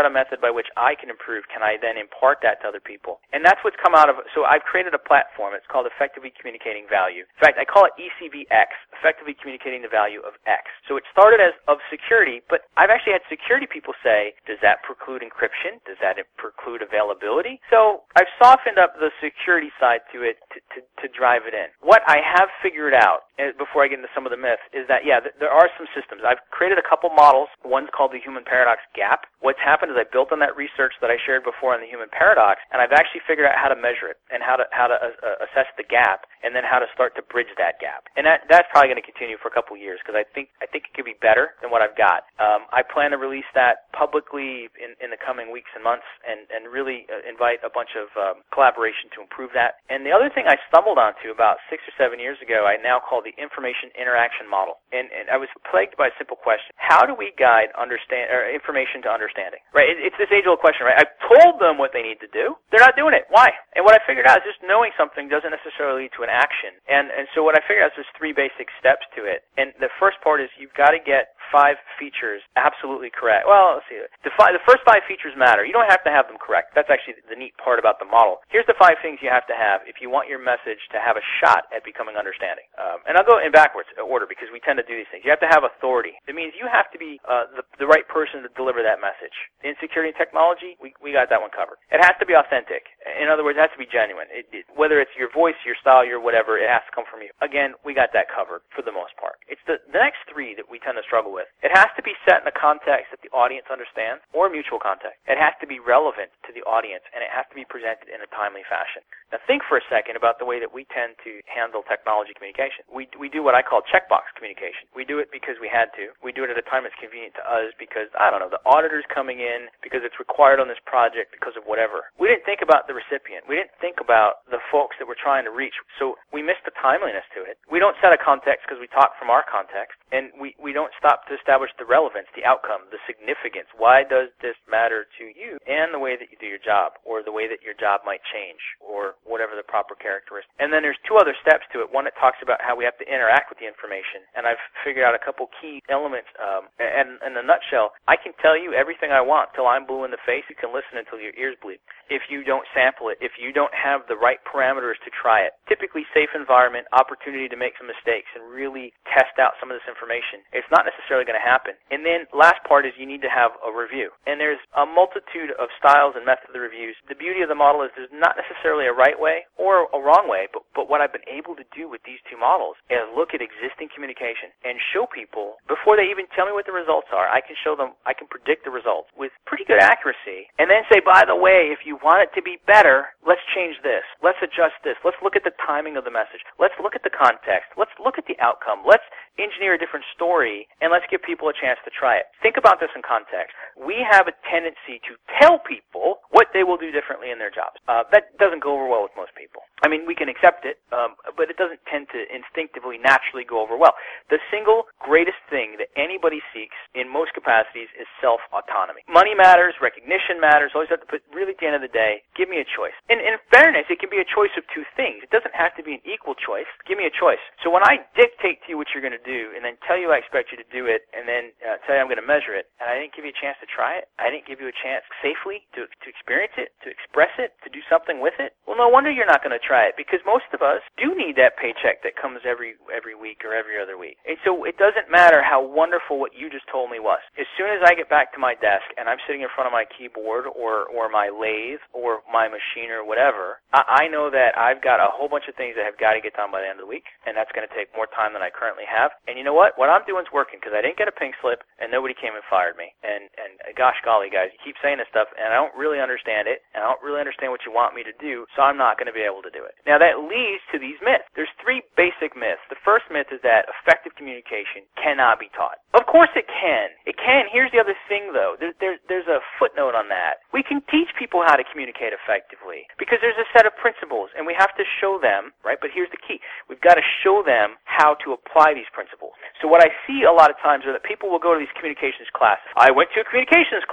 out a method by which I can improve, can I then impart that to other people? And that's what's come out of, so I've created a platform. It's called Effectively Communicating Value. In fact, I call it ECVX, Effectively Communicating the Value of X. So it started as of security, but I've actually had security people say, does that preclude encryption? Does that preclude availability? So I've softened up the security side to it to drive it in. What I have figured out, before I get into some of the myths, is that, there are some systems. I've created a couple models. One's called the Human Paradox Gap. What's happened is I built on that research that I shared before on the human paradox, and I've actually figured out how to measure it and how to assess the gap, and then how to start to bridge that gap. And that's probably going to continue for a couple years, because I think it could be better than what I've got. I plan to release that publicly in the coming weeks and months, and really invite a bunch of collaboration to improve that. And the other thing I stumbled onto about 6 or 7 years ago, I now call the information interaction model. And I was plagued by a simple question: how do we guide information to understanding? Right? It's this age-old question, right? I've told them what they need to do. They're not doing it. Why? And what I figured out is just knowing something doesn't necessarily lead to an action. And so what I figured out is there's 3 basic steps to it. And the first part is you've got to get 5 features absolutely correct. Well, let's see. The first 5 features matter. You don't have to have them correct. That's actually the neat part about the model. Here's the 5 things you have to have if you want your message to have a shot at becoming understanding. And I'll go in backwards order, because we tend to do these things. You have to have authority. It means you have to be the right person to deliver that message. In security and technology, we got that one covered. It has to be authentic. In other words, it has to be genuine. Whether it's your voice, your style, your whatever, it has to come from you. Again, we got that covered for the most part. It's the next 3 that we tend to struggle with. It has to be set in a context that the audience understands, or mutual context. It has to be relevant to the audience, and it has to be presented in a timely fashion. Now think for a second about the way that we tend to handle technology communication. We do what I call checkbox communication. We do it because we had to. We do it at a time that's convenient to us because, I don't know, the auditor's coming in, because it's required on this project, because of whatever. We didn't think about the recipient. We didn't think about the folks that we're trying to reach. So we missed the timeliness to it. We don't set a context because we talk from our context, and we don't stop to establish the relevance, the outcome, the significance. Why does this matter to you, and the way that you do your job, or the way that your job might change, or whatever the proper characteristic. And then there's 2 other steps to it. One that talks about how we have to interact with the information, and I've figured out a couple key elements. And in a nutshell, I can tell you everything I want till I'm blue in the face. You can listen until your ears bleed. If you don't sample it, if you don't have the right parameters to try it, typically safe environment, opportunity to make some mistakes, and really test out some of this information, it's not necessarily going to happen. And then last part is you need to have a review. And there's a multitude of styles and methods of reviews. The beauty of the model is there's not necessarily a right way or a wrong way, but what I've been able to do with these 2 models is look at existing communication and show people, before they even tell me what the results are, I can show them, I can predict the results with pretty good accuracy, and then say, by the way, if you want it to be better, let's change this. Let's adjust this. Let's look at the timing of the message. Let's look at the context. Let's look at the outcome. Let's engineer a different story, and let's give people a chance to try it. Think about this in context. We have a tendency to tell people what they will do differently in their jobs. That doesn't go over well with most people. I mean, we can accept it, but it doesn't tend to instinctively, naturally go over well. The single greatest thing that anybody seeks in most capacities is self-autonomy. Money matters, recognition matters, always have to put, really at the end of the day, give me a choice. And in fairness, it can be a choice of 2 things. It doesn't have to be an equal choice. Give me a choice. So when I dictate to you what you're going to do, and then tell you I expect you to do it, and then tell you I'm going to measure it, and I didn't give you a chance to try it, I didn't give you a chance safely to experience it, to express it, to do something with it, well, no wonder you're not going to try it, because most of us do need that paycheck that comes every week or every other week. And so it doesn't matter how wonderful what you just told me was. As soon as I get back to my desk and I'm sitting in front of my keyboard or my lathe or my machine or whatever, I know that I've got a whole bunch of things that have got to get done by the end of the week, and that's going to take more time than I currently have. And you know what? What I'm doing is working, because I didn't get a pink slip and nobody came and fired me. And gosh golly, guys, you keep saying this stuff and I don't really understand it, and I don't really understand what you want me to do, so I'm not going to be able to do it. Now that leads to these myths. There's 3 basic myths. The first myth is that effective communication cannot be taught. Of course it can. It can. Here's the other thing, though. There's a footnote on that. We can teach people how to communicate effectively because there's a set of principles, and we have to show them, right? But here's the key. We've got to show them how to apply these principles. So what I see a lot of times are that people will go to these communications classes. I went to a communications class.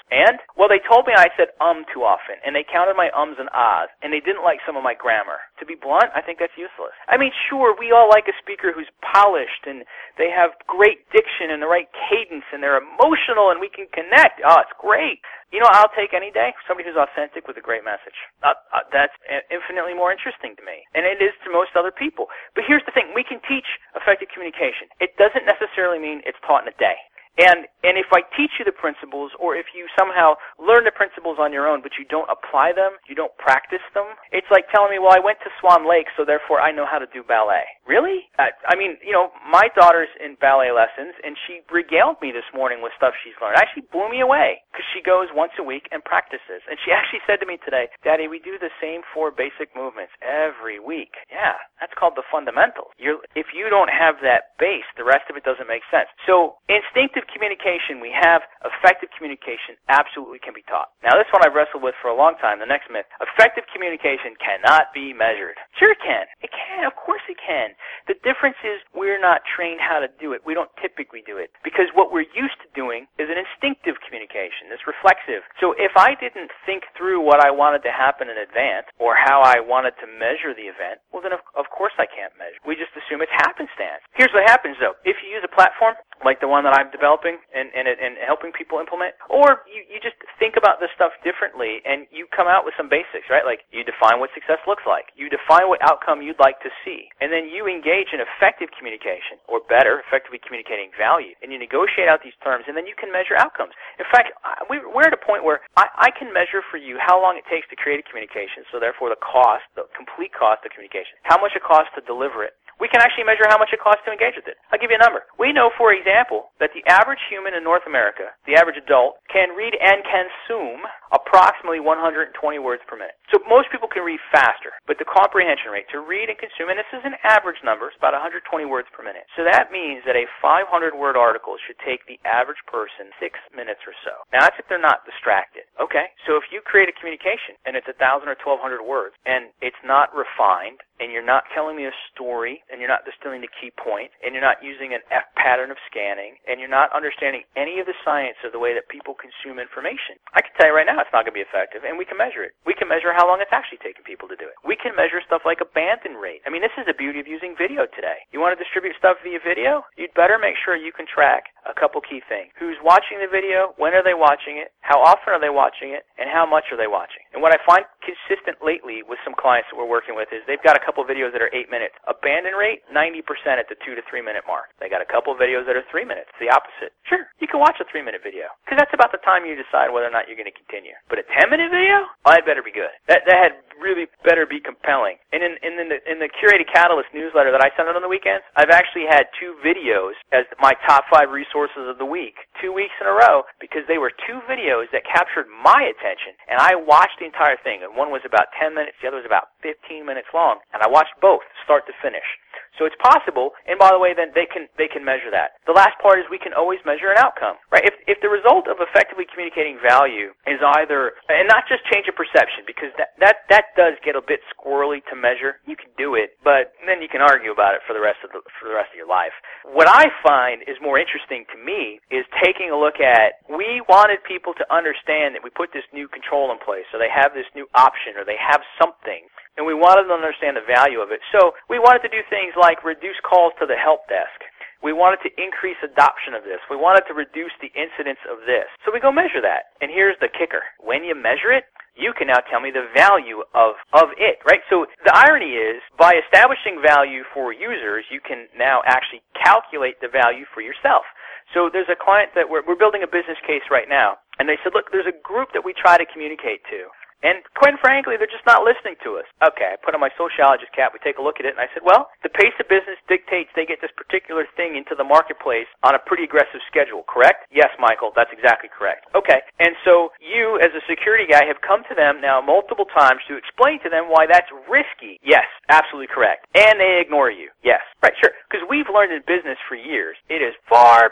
And? Well, they told me I said too often, and they counted my ums and ahs, and they didn't like some of my grammar. To be blunt, I think that's useless. I mean, sure, we all like a speaker who's polished, and they have great diction and the right cadence, and they're emotional, and we can connect. Oh, it's great. You know, I'll take any day somebody who's authentic with a great message. That's infinitely more interesting to me, and it is to most other people. But here's the thing. We can teach effective communication. It doesn't necessarily mean it's taught in a day. And if I teach you the principles, or if you somehow learn the principles on your own, but you don't apply them, you don't practice them, it's like telling me, well, I went to Swan Lake, so therefore I know how to do ballet. Really? I mean, you know, my daughter's in ballet lessons, and she regaled me this morning with stuff she's learned. Actually blew me away, because she goes once a week and practices. And she actually said to me today, Daddy, we do the same 4 basic movements every week. Yeah, that's called the fundamentals. If you don't have that base, the rest of it doesn't make sense. So instinctive communication, we have effective communication, absolutely can be taught. Now, this one I've wrestled with for a long time, the next myth. Effective communication cannot be measured. Sure it can. It can. Of course it can. The difference is we're not trained how to do it. We don't typically do it because what we're used to doing is an instinctive communication. It's reflexive. So if I didn't think through what I wanted to happen in advance or how I wanted to measure the event, well, then of course I can't measure. We just assume it's happenstance. Here's what happens, though. If you use a platform like the one that I'm developing and helping people implement, or you just think about this stuff differently and you come out with some basics, right? Like you define what success looks like. You define what outcome you'd like to see. And then you engage in effective communication, or better, effectively communicating value. And you negotiate out these terms, and then you can measure outcomes. In fact, we're at a point where I can measure for you how long it takes to create a communication, so therefore the cost, the complete cost of communication, how much it costs to deliver it. We can actually measure how much it costs to engage with it. I'll give you a number. We know, for example, that the average human in North America, the average adult, can read and consume approximately 120 words per minute. So most people can read faster, but the comprehension rate to read and consume, and this is an average number, it's about 120 words per minute. So that means that a 500-word article should take the average person 6 minutes or so. Now, that's if they're not distracted. Okay, so if you create a communication and it's 1,000 or 1,200 words and it's not refined, and you're not telling me a story, and you're not distilling the key point, and you're not using an F pattern of scanning, and you're not understanding any of the science of the way that people consume information, I can tell you right now it's not going to be effective, and we can measure it. We can measure how long it's actually taking people to do it. We can measure stuff like abandon rate. I mean, this is the beauty of using video today. You want to distribute stuff via video? You'd better make sure you can track a couple key things. Who's watching the video? When are they watching it? How often are they watching it? And how much are they watching? And what I find consistent lately with some clients that we're working with is they've got a couple videos that are 8 minutes. Abandon rate, 90% at the 2 to 3 minute mark. They got a couple videos that are 3 minutes. It's the opposite. Sure, you can watch a 3-minute video because that's about the time you decide whether or not you're going to continue. But a 10-minute video? Oh, that better be good. That had really better be compelling. And in the Curated Catalyst newsletter that I send out on the weekends, I've actually had 2 videos as my top 5 resources of the week, 2 weeks in a row, because they were 2 videos that captured my attention, and I watched the entire thing. And one was about 10 minutes, the other was about 15 minutes long, and I watched both start to finish. So it's possible, and by the way, then they can measure that. The last part is we can always measure an outcome, right? If the result of effectively communicating value is either, and not just change of perception, because that does get a bit squirrely to measure. You can do it, but then you can argue about it for the rest of your life. What I find is more interesting to me is taking a look at, we wanted people to understand that we put this new control in place, so they have this new option, or they have something, and we wanted them to understand the value of it. So we wanted to do things like reduce calls to the help desk. We wanted to increase adoption of this. We wanted to reduce the incidence of this. So we go measure that. And here's the kicker. When you measure it, you can now tell me the value of it, right? So the irony is, by establishing value for users, you can now actually calculate the value for yourself. So there's a client that we're building a business case right now, and they said, look, there's a group that we try to communicate to. And quite frankly, they're just not listening to us. Okay, I put on my sociologist cap, we take a look at it, and I said, well, the pace of business dictates they get this particular thing into the marketplace on a pretty aggressive schedule, correct? Yes, Michael, that's exactly correct. Okay, and so you, as a security guy, have come to them now multiple times to explain to them why that's risky. Yes, absolutely correct. And they ignore you. Yes, right, sure. Because we've learned in business for years, it is far better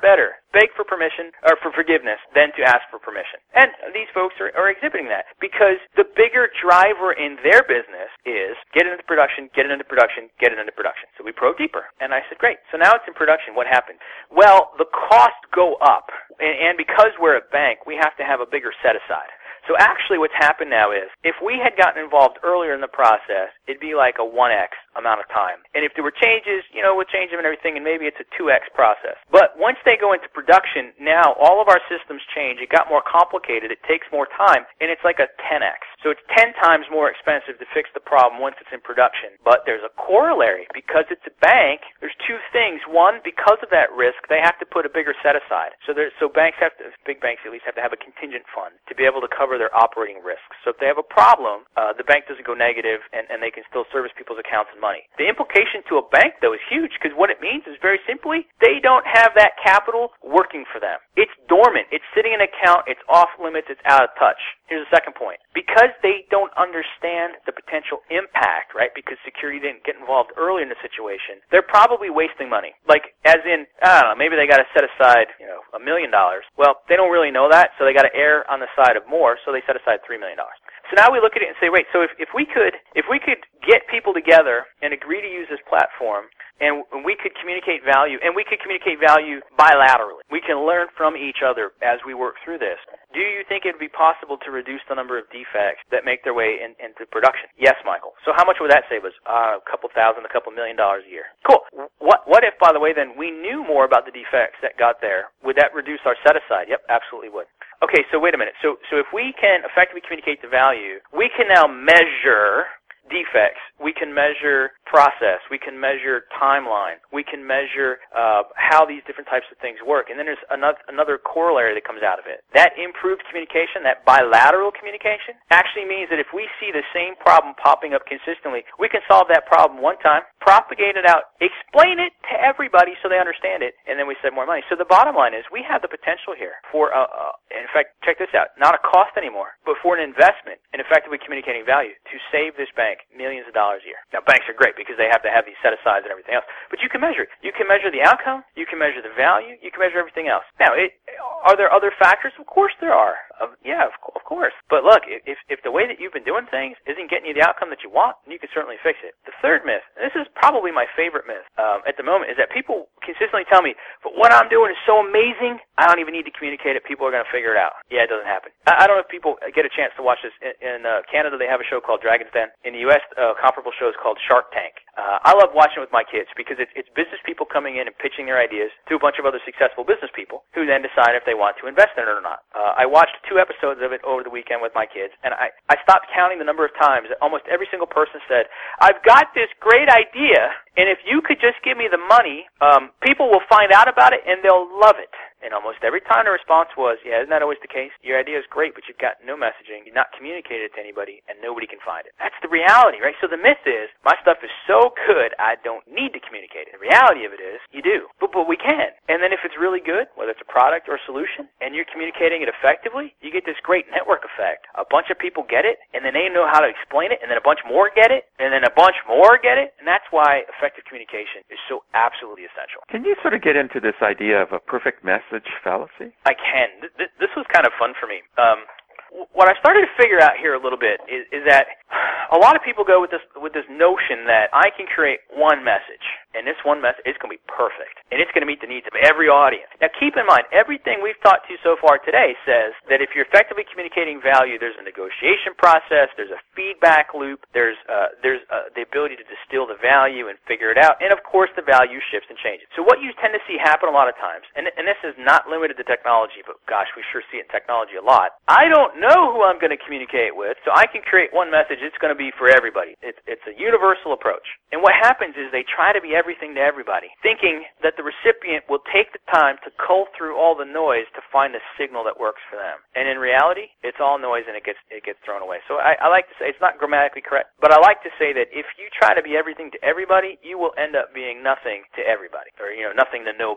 beg for permission or for forgiveness than to ask for permission. And these folks are exhibiting that because the bigger driver in their business is get it into production, get it into production, get it into production. So we probe deeper. And I said, great. So now it's in production. What happened? Well, the costs go up. And because we're a bank, we have to have a bigger set aside. So actually what's happened now is if we had gotten involved earlier in the process, it'd be like a 1x amount of time. And if there were changes, we'll change them and everything, and maybe it's a 2x process. But once they go into production, now all of our systems change. It got more complicated. It takes more time, and it's like a 10x. So it's 10 times more expensive to fix the problem once it's in production. But there's a corollary. Because it's a bank, there's two things. One, because of that risk, they have to put a bigger set aside. So banks have to, big banks at least, have to have a contingent fund to be able to cover their operating risks. So if they have a problem, the bank doesn't go negative, and they can still service people's accounts and money. The implication to a bank, though, is huge, because what it means is very simply, they don't have that capital working for them. It's dormant. It's sitting in an account. It's off limits. It's out of touch. Here's the second point. Because they don't understand the potential impact, right, because security didn't get involved early in the situation, they're probably wasting money. Like, as in, I don't know, maybe they got to set aside, $1 million. Well, they don't really know that, so they got to err on the side of more, so they set aside $3 million. So now we look at it and say, wait, so if we could get people together and agree to use this platform, and we could communicate value, and we could communicate value bilaterally. We can learn from each other as we work through this. Do you think it would be possible to reduce the number of defects that make their way into production? Yes, Michael. So how much would that save us? A couple thousand, a couple $1 million a year. Cool. What if, by the way, then we knew more about the defects that got there? Would that reduce our set-aside? Yep, absolutely would. Okay, so wait a minute. So if we can effectively communicate the value, we can now measure defects. We can measure process. We can measure timeline. We can measure how these different types of things work. And then there's another corollary that comes out of it. That improved communication, that bilateral communication, actually means that if we see the same problem popping up consistently, we can solve that problem one time, propagate it out, explain it to everybody so they understand it, and then we save more money. So the bottom line is we have the potential here for, in fact, check this out, not a cost anymore, but for an investment in effectively communicating value to save this bank millions of dollars a year. Now, banks are great because they have to have these set-asides and everything else, but you can measure it. You can measure the outcome. You can measure the value. You can measure everything else. Now, are there other factors? Of course there are. Yeah, of course. But look, if the way that you've been doing things isn't getting you the outcome that you want, then you can certainly fix it. The third myth, and this is probably my favorite myth at the moment, is that people consistently tell me, but what I'm doing is so amazing, I don't even need to communicate it. People are going to figure it out. Yeah, it doesn't happen. I don't know if people get a chance to watch this. In Canada, they have a show called Dragon's Den. In the U.S., comparable show is called Shark Tank. I love watching it with my kids because it's business people coming in and pitching their ideas to a bunch of other successful business people who then decide if they want to invest in it or not. I watched 2 episodes of it over the weekend with my kids, and I stopped counting the number of times that almost every single person said, I've got this great idea, and if you could just give me the money, people will find out about it and they'll love it. And almost every time the response was, yeah, isn't that always the case? Your idea is great, but you've got no messaging, you're not communicating it to anybody, and nobody can find it. That's the reality, right? So the myth is, my stuff is so good, I don't need to communicate it. The reality of it is, you do. But we can. And then if it's really good, whether it's a product or a solution, and you're communicating it effectively, you get this great network effect. A bunch of people get it, and then they know how to explain it, and then a bunch more get it, and then a bunch more get it, and that's why effective communication is so absolutely essential. Can you sort of get into this idea of a perfect message fallacy? I can. This was kind of fun for me. What I started to figure out here a little bit is that a lot of people go with this notion that I can create one message, and this one message is going to be perfect, and it's going to meet the needs of every audience. Now, keep in mind, everything we've talked to you so far today says that if you're effectively communicating value, there's a negotiation process, there's a feedback loop, there's the ability to distill the value and figure it out, and of course the value shifts and changes. So what you tend to see happen a lot of times, and this is not limited to technology, but gosh, we sure see it in technology a lot. I don't know who I'm going to communicate with, so I can create one message. It's going to be for everybody. It's a universal approach. And what happens is they try to be everything to everybody, thinking that the recipient will take the time to cull through all the noise to find the signal that works for them. And in reality, it's all noise and it gets thrown away. So I like to say, it's not grammatically correct, but I like to say that if you try to be everything to everybody, you will end up being nothing to everybody, or nothing to nobody.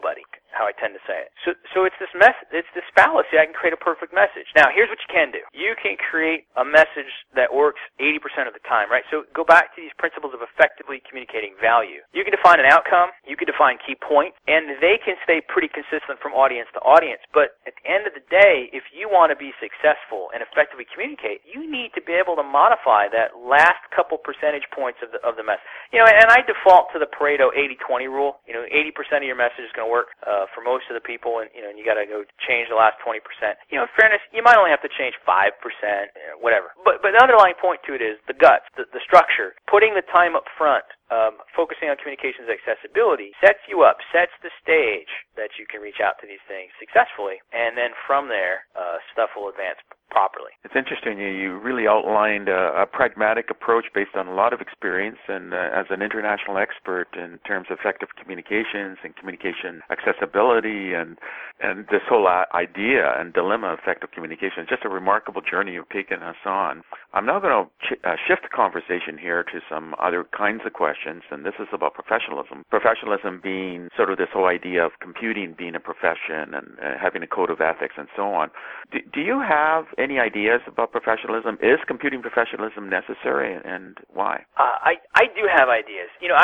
how I tend to say it. So it's this fallacy. I can create a perfect message. Now, here's what you can do. You can create a message that works 80% of the time, right? So go back to these principles of effectively communicating value. You can define an outcome, you can define key points, and they can stay pretty consistent from audience to audience. But at the end of the day, if you want to be successful and effectively communicate, you need to be able to modify that last couple percentage points of the message. And I default to the Pareto 80-20 rule. 80% of your message is going to work for most of the people, and you got to go change the last 20%. In fairness, you might only have to change 5%, whatever. But the underlying point to it is the guts, the structure, putting the time up front, focusing on communications accessibility sets you up, sets the stage that you can reach out to these things successfully, and then from there, stuff will advance properly. It's interesting. You really outlined a pragmatic approach based on a lot of experience, and as an international expert in terms of effective communications and communication accessibility, and this whole idea and dilemma of effective communication. Just a remarkable journey you've taken us on. I'm now going to shift the conversation here to some other kinds of questions, and this is about professionalism. Professionalism being sort of this whole idea of computing being a profession and having a code of ethics and so on. Do you have any ideas about professionalism? Is computing professionalism necessary, and why? I do have ideas.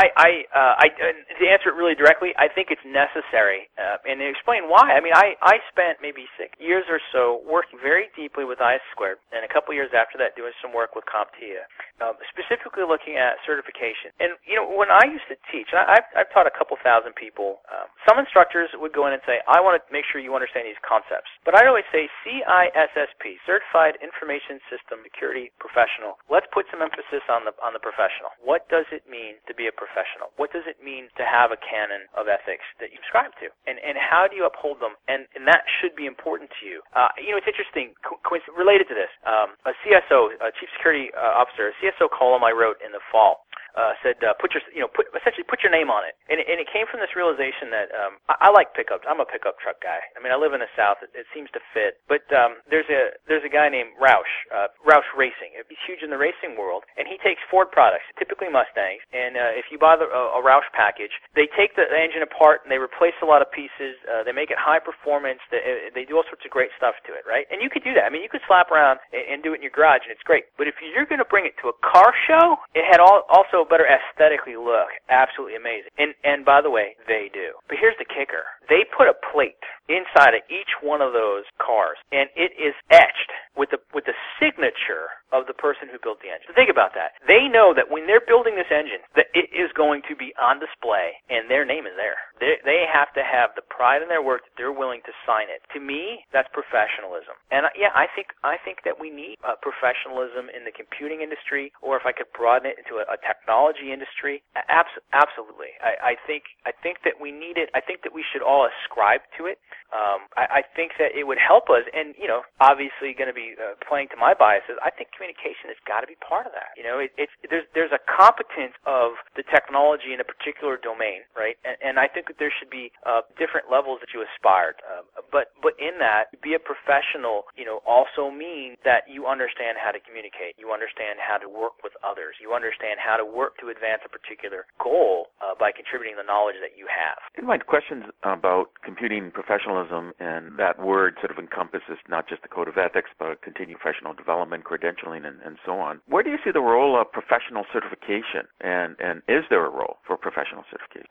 To answer it really directly, I think it's necessary, and to explain why. I spent maybe 6 years or so working very deeply with IS2, and a couple years after that doing some work with CompTIA, specifically looking at certification. And when I used to teach, and I've taught a couple thousand people, some instructors would go in and say, I want to make sure you understand these concepts. But I'd always say CISSP, Certified Information System Security Professional. Let's put some emphasis on the professional. What does it mean to be a professional? What does it mean to have a canon of ethics that you subscribe to? And how do you uphold them? And that should be important to you. It's interesting, related to this, a CSO, a Chief Security Officer, a CSO column I wrote in the fall, said essentially put your name on it, and it came from this realization that I like pickups. I'm a pickup truck guy. I live in the South. It seems to fit. But there's a guy named Roush Racing. He's huge in the racing world, and he takes Ford products, typically Mustangs. And if you buy a Roush package, they take the engine apart and they replace a lot of pieces. They make it high performance. They do all sorts of great stuff to it, right? And you could do that. You could slap around and do it in your garage, and it's great. But if you're going to bring it to a car show, it had also better aesthetically look. Absolutely amazing. And by the way, they do. But here's the kicker. They put a plate inside of each one of those cars, and it is etched with the signature of the person who built the engine. So think about that. They know that when they're building this engine, that it is going to be on display, and their name is there. They have to have the pride in their work that they're willing to sign it. To me, that's professionalism. And I think that we need professionalism in the computing industry, or if I could broaden it into a technology industry, absolutely. I think that we need it. I think that we should all ascribe to it. I think that it would help us, and obviously going to be playing to my biases. I think communication has got to be part of that. There's a competence of the technology in a particular domain, right? And I think that there should be different levels that you aspire. But in that, to be a professional, also means that you understand how to communicate. You understand how to work with others. You understand how to work to advance a particular goal by contributing the knowledge that you have. In my questions about computing professionalism, and that word sort of encompasses not just the code of ethics, but continued professional development, credentialing, and so on. Where do you see the role of professional certification, and is there a role for professional certification?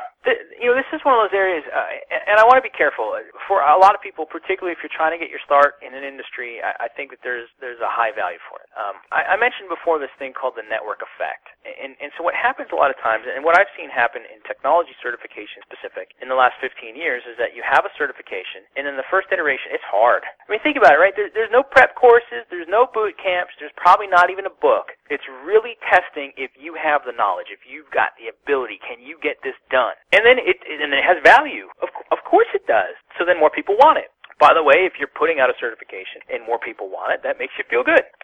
This is one of those areas, and I want to be careful. For a lot of people, particularly if you're trying to get your start in an industry, I think that there's a high value for it. I mentioned before this thing called the network effect. And so what happens a lot of times, and what I've seen happen in technology certification specific in the last 15 years, is that you have a certification, and in the first iteration, it's hard. Think about it, right? There's no prep courses, there's no boot camps, there's probably not even a book. It's really testing if you have the knowledge, if you've got the ability, can you get this done? And then it has value. Of course it does. So then more people want it. By the way, if you're putting out a certification and more people want it, that makes you feel good.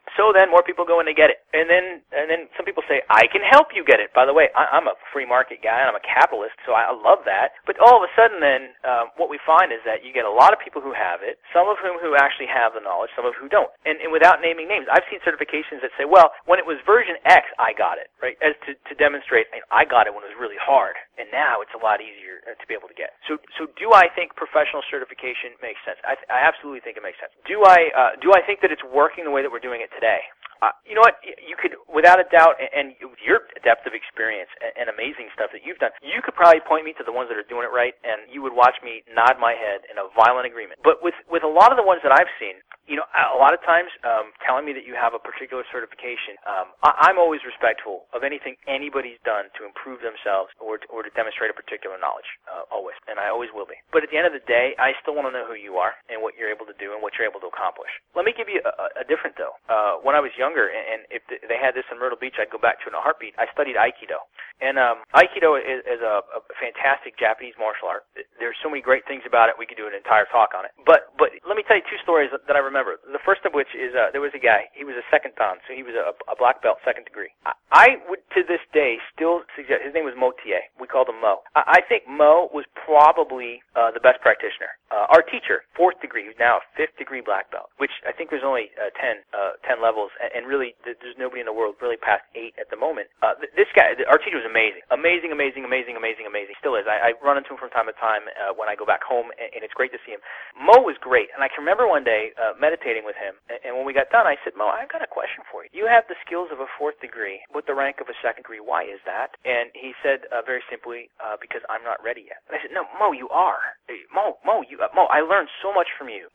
So then more people go in to get it. And then some people say, I can help you get it. By the way, I'm a free market guy and I'm a capitalist, so I love that. But all of a sudden then what we find is that you get a lot of people who have it, some of whom who actually have the knowledge, some of who don't. And without naming names, I've seen certifications that say, well, when it was version X, I got it, right? As to demonstrate, I got it when it was really hard, and now it's a lot easier to be able to get. So do I think professional certification makes sense? I absolutely think it makes sense. Do I think that it's working the way that we're doing it today? You know what? You could, without a doubt, and your depth of experience and amazing stuff that you've done, you could probably point me to the ones that are doing it right, and you would watch me nod my head in a violent agreement. But with a lot of the ones that I've seen, you know, a lot of times telling me that you have a particular certification, I'm always respectful of anything anybody's done to improve themselves or to demonstrate a particular knowledge, always, and I always will be. But at the end of the day, I still want to know who you are and what you're able to do and what you're able to accomplish. Let me give you a different, though. When I was younger, and if they had this in Myrtle Beach, I'd go back to it in a heartbeat. I studied Aikido. And Aikido is a fantastic Japanese martial art. There's so many great things about it, we could do an entire talk on it. But let me tell you two stories that I remember. The first of which is there was a guy, he was a second dan, so he was a black belt, second degree. I would, to this day, still suggest, his name was Mo Tie. We called him Mo. I think Mo was probably the best practitioner. Our teacher, fourth degree, who's now a fifth degree black belt, which I think there's only 10 levels, and really there's nobody in the world really past 8 at the moment. This guy, our teacher was amazing. Amazing. Still is. I run into him from time to time when I go back home, and it's great to see him. Mo was great, and I can remember one day meditating with him, and when we got done, I said, Mo, I've got a question for you. You have the skills of a fourth degree with the rank of a second degree. Why is that? And he said very simply, because I'm not ready yet. And I said, no, Mo, you are. Mo, I learned so much from you.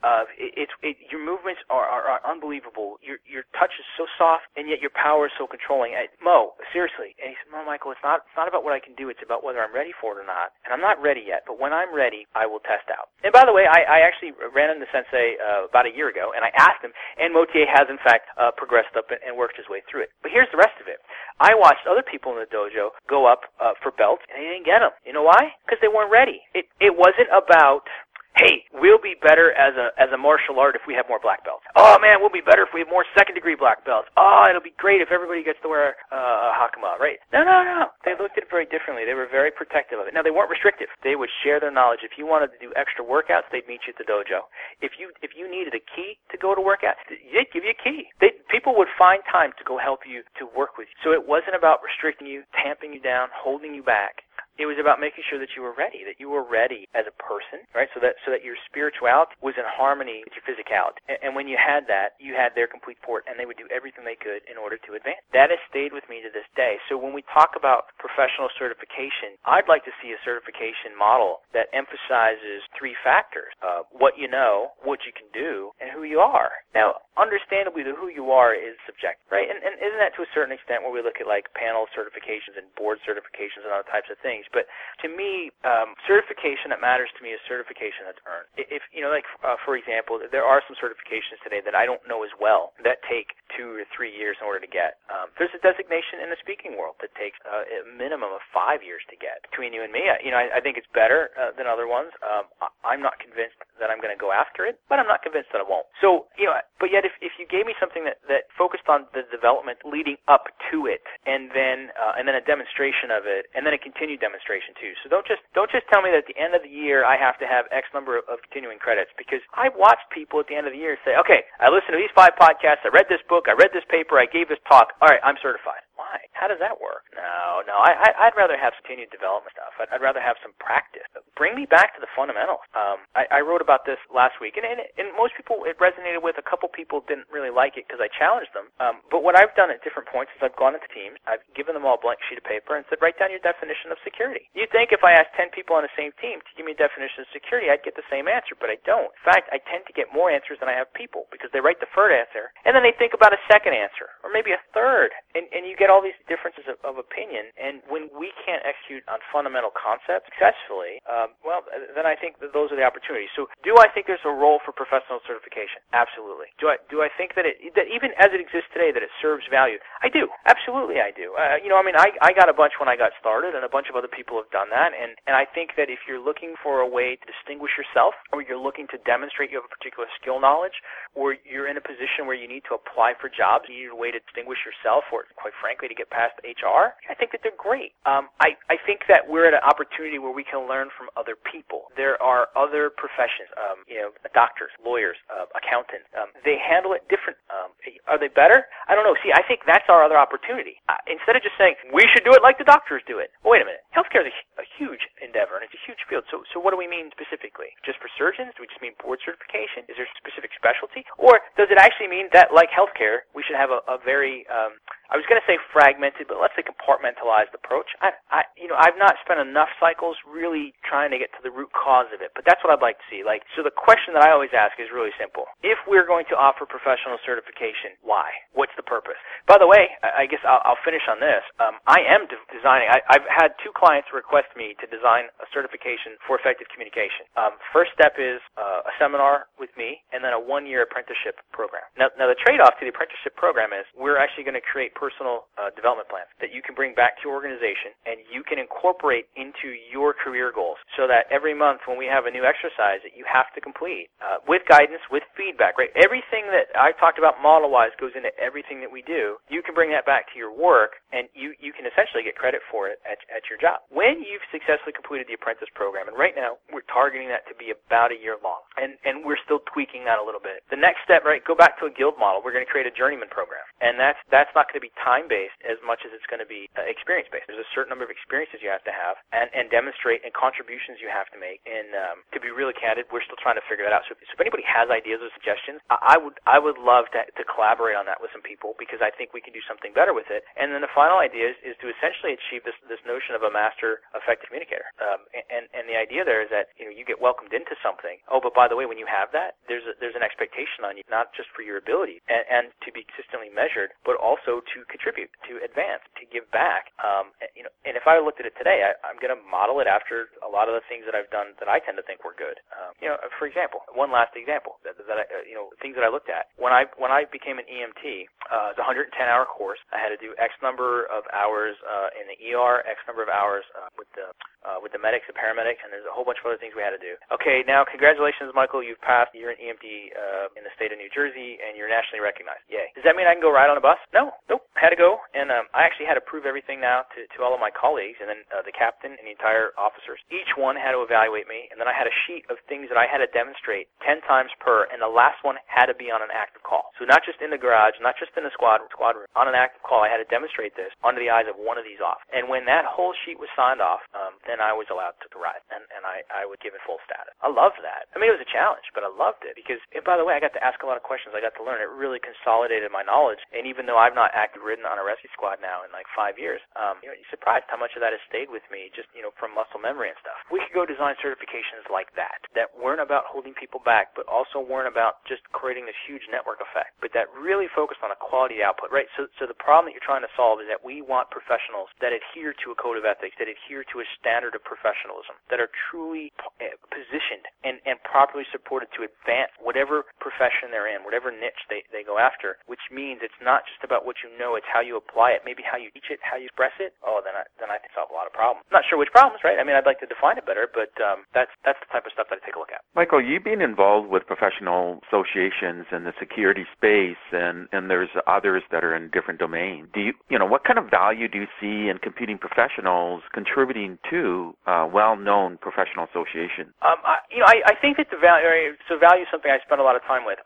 Your movements are unbelievable. Your touch is so soft, and yet your power is so controlling. Mo, seriously. And he said, no, Michael, it's not about what I can do. It's about whether I'm ready for it or not. And I'm not ready yet, but when I'm ready, I will test out. And by the way, I actually ran into Sensei about a year ago, and I asked him, and Mo Tie has, in fact, progressed up and worked his way through it. But here's the rest of it. I watched other people in the dojo go up for belts, and they didn't get them. You know why? Because they weren't ready. It wasn't about, hey, we'll be better as a martial art if we have more black belts. Oh, man, we'll be better if we have more second-degree black belts. Oh, it'll be great if everybody gets to wear a hakama, right? No. They looked at it very differently. They were very protective of it. Now, they weren't restrictive. They would share their knowledge. If you wanted to do extra workouts, they'd meet you at the dojo. If you needed a key to go to workout, they'd give you a key. People would find time to go help you, to work with you. So it wasn't about restricting you, tamping you down, holding you back. It was about making sure that you were ready as a person, right? So that your spirituality was in harmony with your physicality. And when you had that, you had their complete support, and they would do everything they could in order to advance. That has stayed with me to this day. So when we talk about professional certification, I'd like to see a certification model that emphasizes 3 factors: what you know, what you can do, and who you are. Now, understandably, the who you are is subjective, right? And isn't that to a certain extent where we look at like panel certifications and board certifications and other types of things? But to me, certification that matters to me is certification that's earned. If for example, there are some certifications today that I don't know as well that take 2 or 3 years in order to get. There's a designation in the speaking world that takes a minimum of 5 years to get. Between you and me, I think it's better than other ones. I'm not convinced that I'm going to go after it, but I'm not convinced that I won't. So, but yet if you gave me something that focused on the development leading up to it, and then a demonstration of it, and then a continued demonstration too. So don't just tell me that at the end of the year I have to have X number of continuing credits, because I've watched people at the end of the year say, okay, I listened to these 5 podcasts, I read this book, I read this paper, I gave this talk, all right, I'm certified. Why? How does that work? No, I'd rather have continued development stuff. I'd rather have some practice. Bring me back to the fundamentals. I wrote about this last week, and most people it resonated with. A couple people didn't really like it because I challenged them. But what I've done at different points is I've gone into teams, I've given them all a blank sheet of paper and said, write down your definition of security. You'd think if I asked 10 people on the same team to give me a definition of security, I'd get the same answer, but I don't. In fact, I tend to get more answers than I have people, because they write the first answer, and then they think about a second answer, or maybe a third, and you get get all these differences of opinion, and when we can't execute on fundamental concepts successfully, then I think that those are the opportunities. So do I think there's a role for professional certification? Absolutely. Do I think that even as it exists today, that it serves value? I do. Absolutely I do. I got a bunch when I got started, and a bunch of other people have done that, and I think that if you're looking for a way to distinguish yourself, or you're looking to demonstrate you have a particular skill knowledge, or you're in a position where you need to apply for jobs, you need a way to distinguish yourself, or quite frankly, to get past HR, I think that they're great. I think that we're at an opportunity where we can learn from other people. There are other professions, doctors, lawyers, accountants. They handle it different. Are they better? I don't know. See, I think that's our other opportunity. Instead of just saying, we should do it like the doctors do it. Well, wait a minute. Healthcare is a huge endeavor, and it's a huge field. So what do we mean specifically? Just for surgeons? Do we just mean board certification? Is there a specific specialty? Or does it actually mean that, like healthcare, we should have a very, I was going to say fragmented, but let's say compartmentalized approach? I've not spent enough cycles really trying to get to the root cause of it, but that's what I'd like to see. So the question that I always ask is really simple. If we're going to offer professional certification, why? What's the purpose? By the way, I guess I'll finish on this. I am designing. I've had 2 clients request me to design a certification for effective communication. First step is a seminar with me, and then a 1-year apprenticeship program. Now the trade-off to the apprenticeship program is we're actually going to create personal development plans that you can bring back to your organization, and you can incorporate into your career goals, so that every month when we have a new exercise that you have to complete, with guidance, with feedback, right? Everything that I talked about model-wise goes into everything that we do. You can bring that back to your work, and you can essentially get credit for it at your job. When you've successfully completed the apprentice program, and right now we're targeting that to be about a year long, and we're still tweaking that a little bit. The next step, right, go back to a guild model. We're going to create a journeyman program, and that's not going to be time-based as much as it's going to be experience-based. There's a certain number of experiences you have to have and demonstrate, and contributions you have to make. And to be really candid, we're still trying to figure that out. So if anybody has ideas or suggestions, I would love to collaborate on that with some people, because I think we can do something better with it. And then the final idea is to essentially achieve this notion of a master effective communicator. And the idea there is that you get welcomed into something. Oh, but by the way, when you have that, there's an expectation on you, not just for your ability and to be consistently measured, but also to contribute, to advance, to give back. And if I looked at it today, I'm going to model it after a lot of the things that I've done that I tend to think were good. For example, one last example that things that I looked at when I became an EMT, it's a 110-hour course. I had to do X number of hours in the ER, X number of hours with the medics, the paramedics, and there's a whole bunch of other things we had to do. Okay, now congratulations, Michael, you've passed. You're an EMT in the state of New Jersey, and you're nationally recognized. Yay. Does that mean I can go ride on a bus? No. Nope. I had to go, and I actually had to prove everything now to all of my colleagues, and then the captain and the entire officers. Each one had to evaluate me, and then I had a sheet of things that I had to demonstrate 10 times per, and the last one had to be on an active call. So not just in the garage, not just in the squad room, on an active call, I had to demonstrate this under the eyes of one of these off. And when that whole sheet was signed off, then I was allowed to ride, and I would give it full status. I loved that. I mean, it was a challenge, but I loved it because, and by the way, I got to ask a lot of questions. I got to learn. It really consolidated my knowledge, and even though I've not active ridden on a rescue squad now in like 5 years, you're surprised how much of that has stayed with me just, from muscle memory and stuff. We could go design certifications like that weren't about holding people back, but also weren't about just creating this huge network effect, but that really focused on a quality output, right? So the problem that you're trying to solve is that we want professionals that adhere to a code of ethics, that adhere to a standard of professionalism, that are truly positioned and properly supported to advance whatever profession they're in, whatever niche they go after, which means it's not just about what you know, it's how you apply it, maybe how you teach it, how you express it. Oh, then I can solve a lot of problems. I'm not sure which problems, right? I mean, I'd like to define it better, but that's the type of stuff that I take a look at. Michael, you've been involved with professional associations in the security space, and there's others that are in different domains. What kind of value do you see in computing professionals contributing to well-known professional associations? I think that the value. So value is something I spend a lot of time with.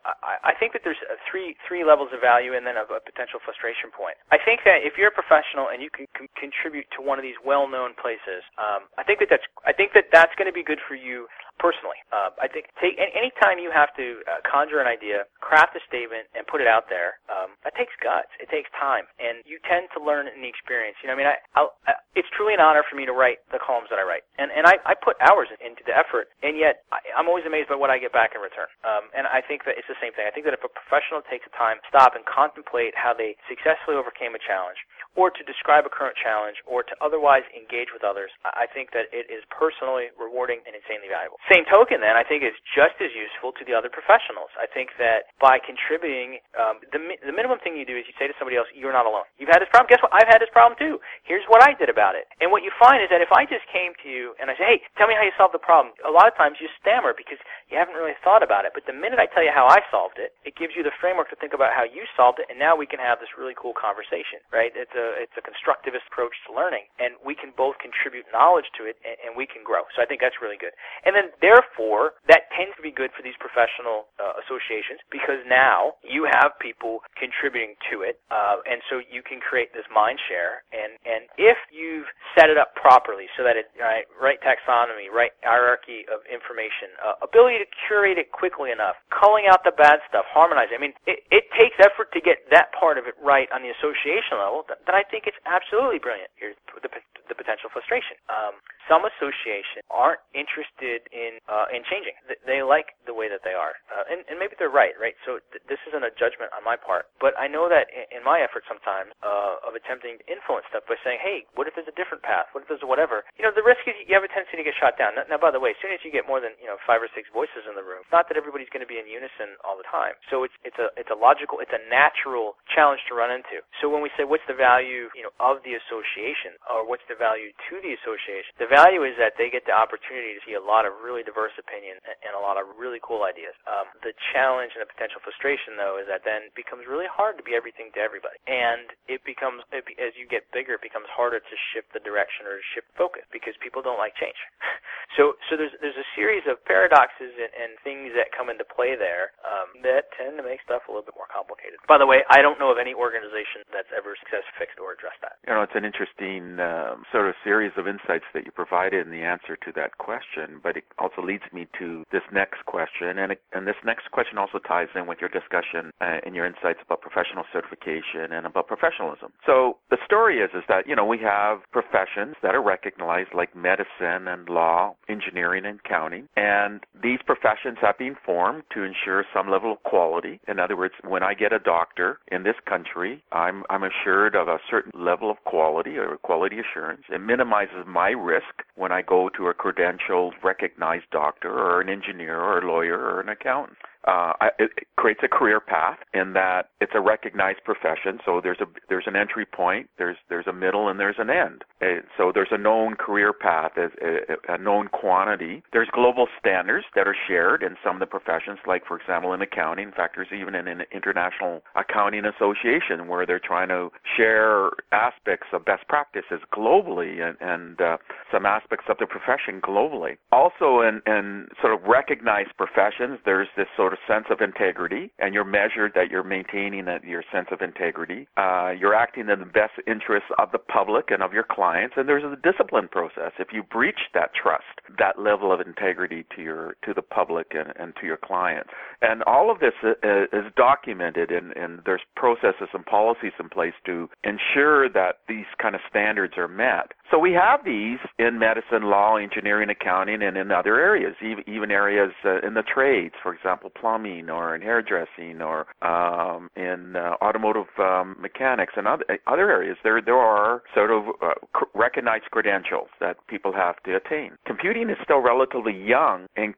I think that there's three levels of value, and then a potential frustration point. I think that if you're a professional and you can contribute to one of these well-known places, I think that's going to be good for you personally. I think any time you have to conjure an idea, craft a statement, and put it out there, that takes guts. It takes time, and you tend to learn in the experience. It's truly an honor for me to write the columns that I write, and I put hours into the effort, and yet I'm always amazed by what I get back in return. And I think that it's the same thing. I think that if a professional takes the time to stop and contemplate how they successfully overcame a challenge, or to describe a current challenge, or to otherwise engage with others, I think that it is personally rewarding and insanely valuable. Same token, then, I think it's just as useful to the other professionals. I think that by contributing, the minimum thing you do is you say to somebody else, you're not alone. You've had this problem. Guess what? I've had this problem too. Here's what I did about it. And what you find is that if I just came to you and I say, hey, tell me how you solved the problem, a lot of times you stammer because you haven't really thought about it. But the minute I tell you how I solved it, it gives you the framework to think about how you solved it, and now we can have this really cool conversation, right? It's a constructivist approach to learning, and we can both contribute knowledge to it, and we can grow. So I think that's really good. And then, therefore, that tends to be good for these professional associations, because now you have people contributing to it, and so you can create this mind share. And if you've set it up properly so that it, right taxonomy, right hierarchy of information, ability to curate it quickly enough, culling out the bad stuff, harmonizing. I mean, it takes effort to get that part of it right on the association level, then I think it's absolutely brilliant. Here's the potential frustration. Some associations aren't interested in changing. They like the way that they are, and maybe they're right? So this isn't a judgment on my part, but I know that in my effort sometimes of attempting to influence stuff by saying, hey, what if there's a different path? What if there's a whatever? The risk is you have a tendency to get shot down. Now, by the way, as soon as you get more than 5 or 6 voices in the room, it's not that everybody's going to be in unison all the time. So it's a logical, it's a natural challenge to run into. So when we say what's the value of the association, or what's the value to the association, the value is that they get the opportunity to see a lot of really diverse opinions and a lot of really cool ideas. The challenge and the potential frustration, though, is that then it becomes really hard to be everything to everybody, and it becomes, as you get bigger, it becomes harder to shift the direction or to shift focus because people don't like change. So there's a series of paradoxes and things that come into play there that tend to make stuff a little bit more complicated. By the way, I don't know of any organization that's ever successfully fixed or addressed that. It's an interesting sort of series of insights that you provided in the answer to that question, but it also leads me to this next question, and this next question also ties in with your discussion and your insights about professional certification and about professionalism. So the story is that, we have professions that are recognized like medicine and law, engineering and accounting, and these professions have been formed to ensure some level of quality. In other words, when I get a doctor in this country, I'm assured of a certain level of quality or quality assurance. It minimizes my risk when I go to a credentialed, recognized doctor or an engineer or a lawyer or an accountant. It creates a career path in that it's a recognized profession. So there's an entry point, there's a middle, and there's an end. So there's a known career path, a known quantity. There's global standards that are shared in some of the professions, like, for example, in accounting. In fact, there's even an international accounting association where they're trying to share aspects of best practices globally and some aspects of the profession globally. Also, in sort of recognized professions, there's this sort of sense of integrity, and you're measured that you're maintaining your sense of integrity. You're acting in the best interests of the public and of your clients, and there's a discipline process. If you breach that trust, that level of integrity to the public and to your clients. And all of this is documented, and there's processes and policies in place to ensure that these kind of standards are met. So we have these in medicine, law, engineering, accounting, and in other areas, even areas in the trades, for example, plumbing or in hairdressing or in automotive mechanics and other areas. There are sort of recognized credentials that people have to attain. Computing is still relatively young in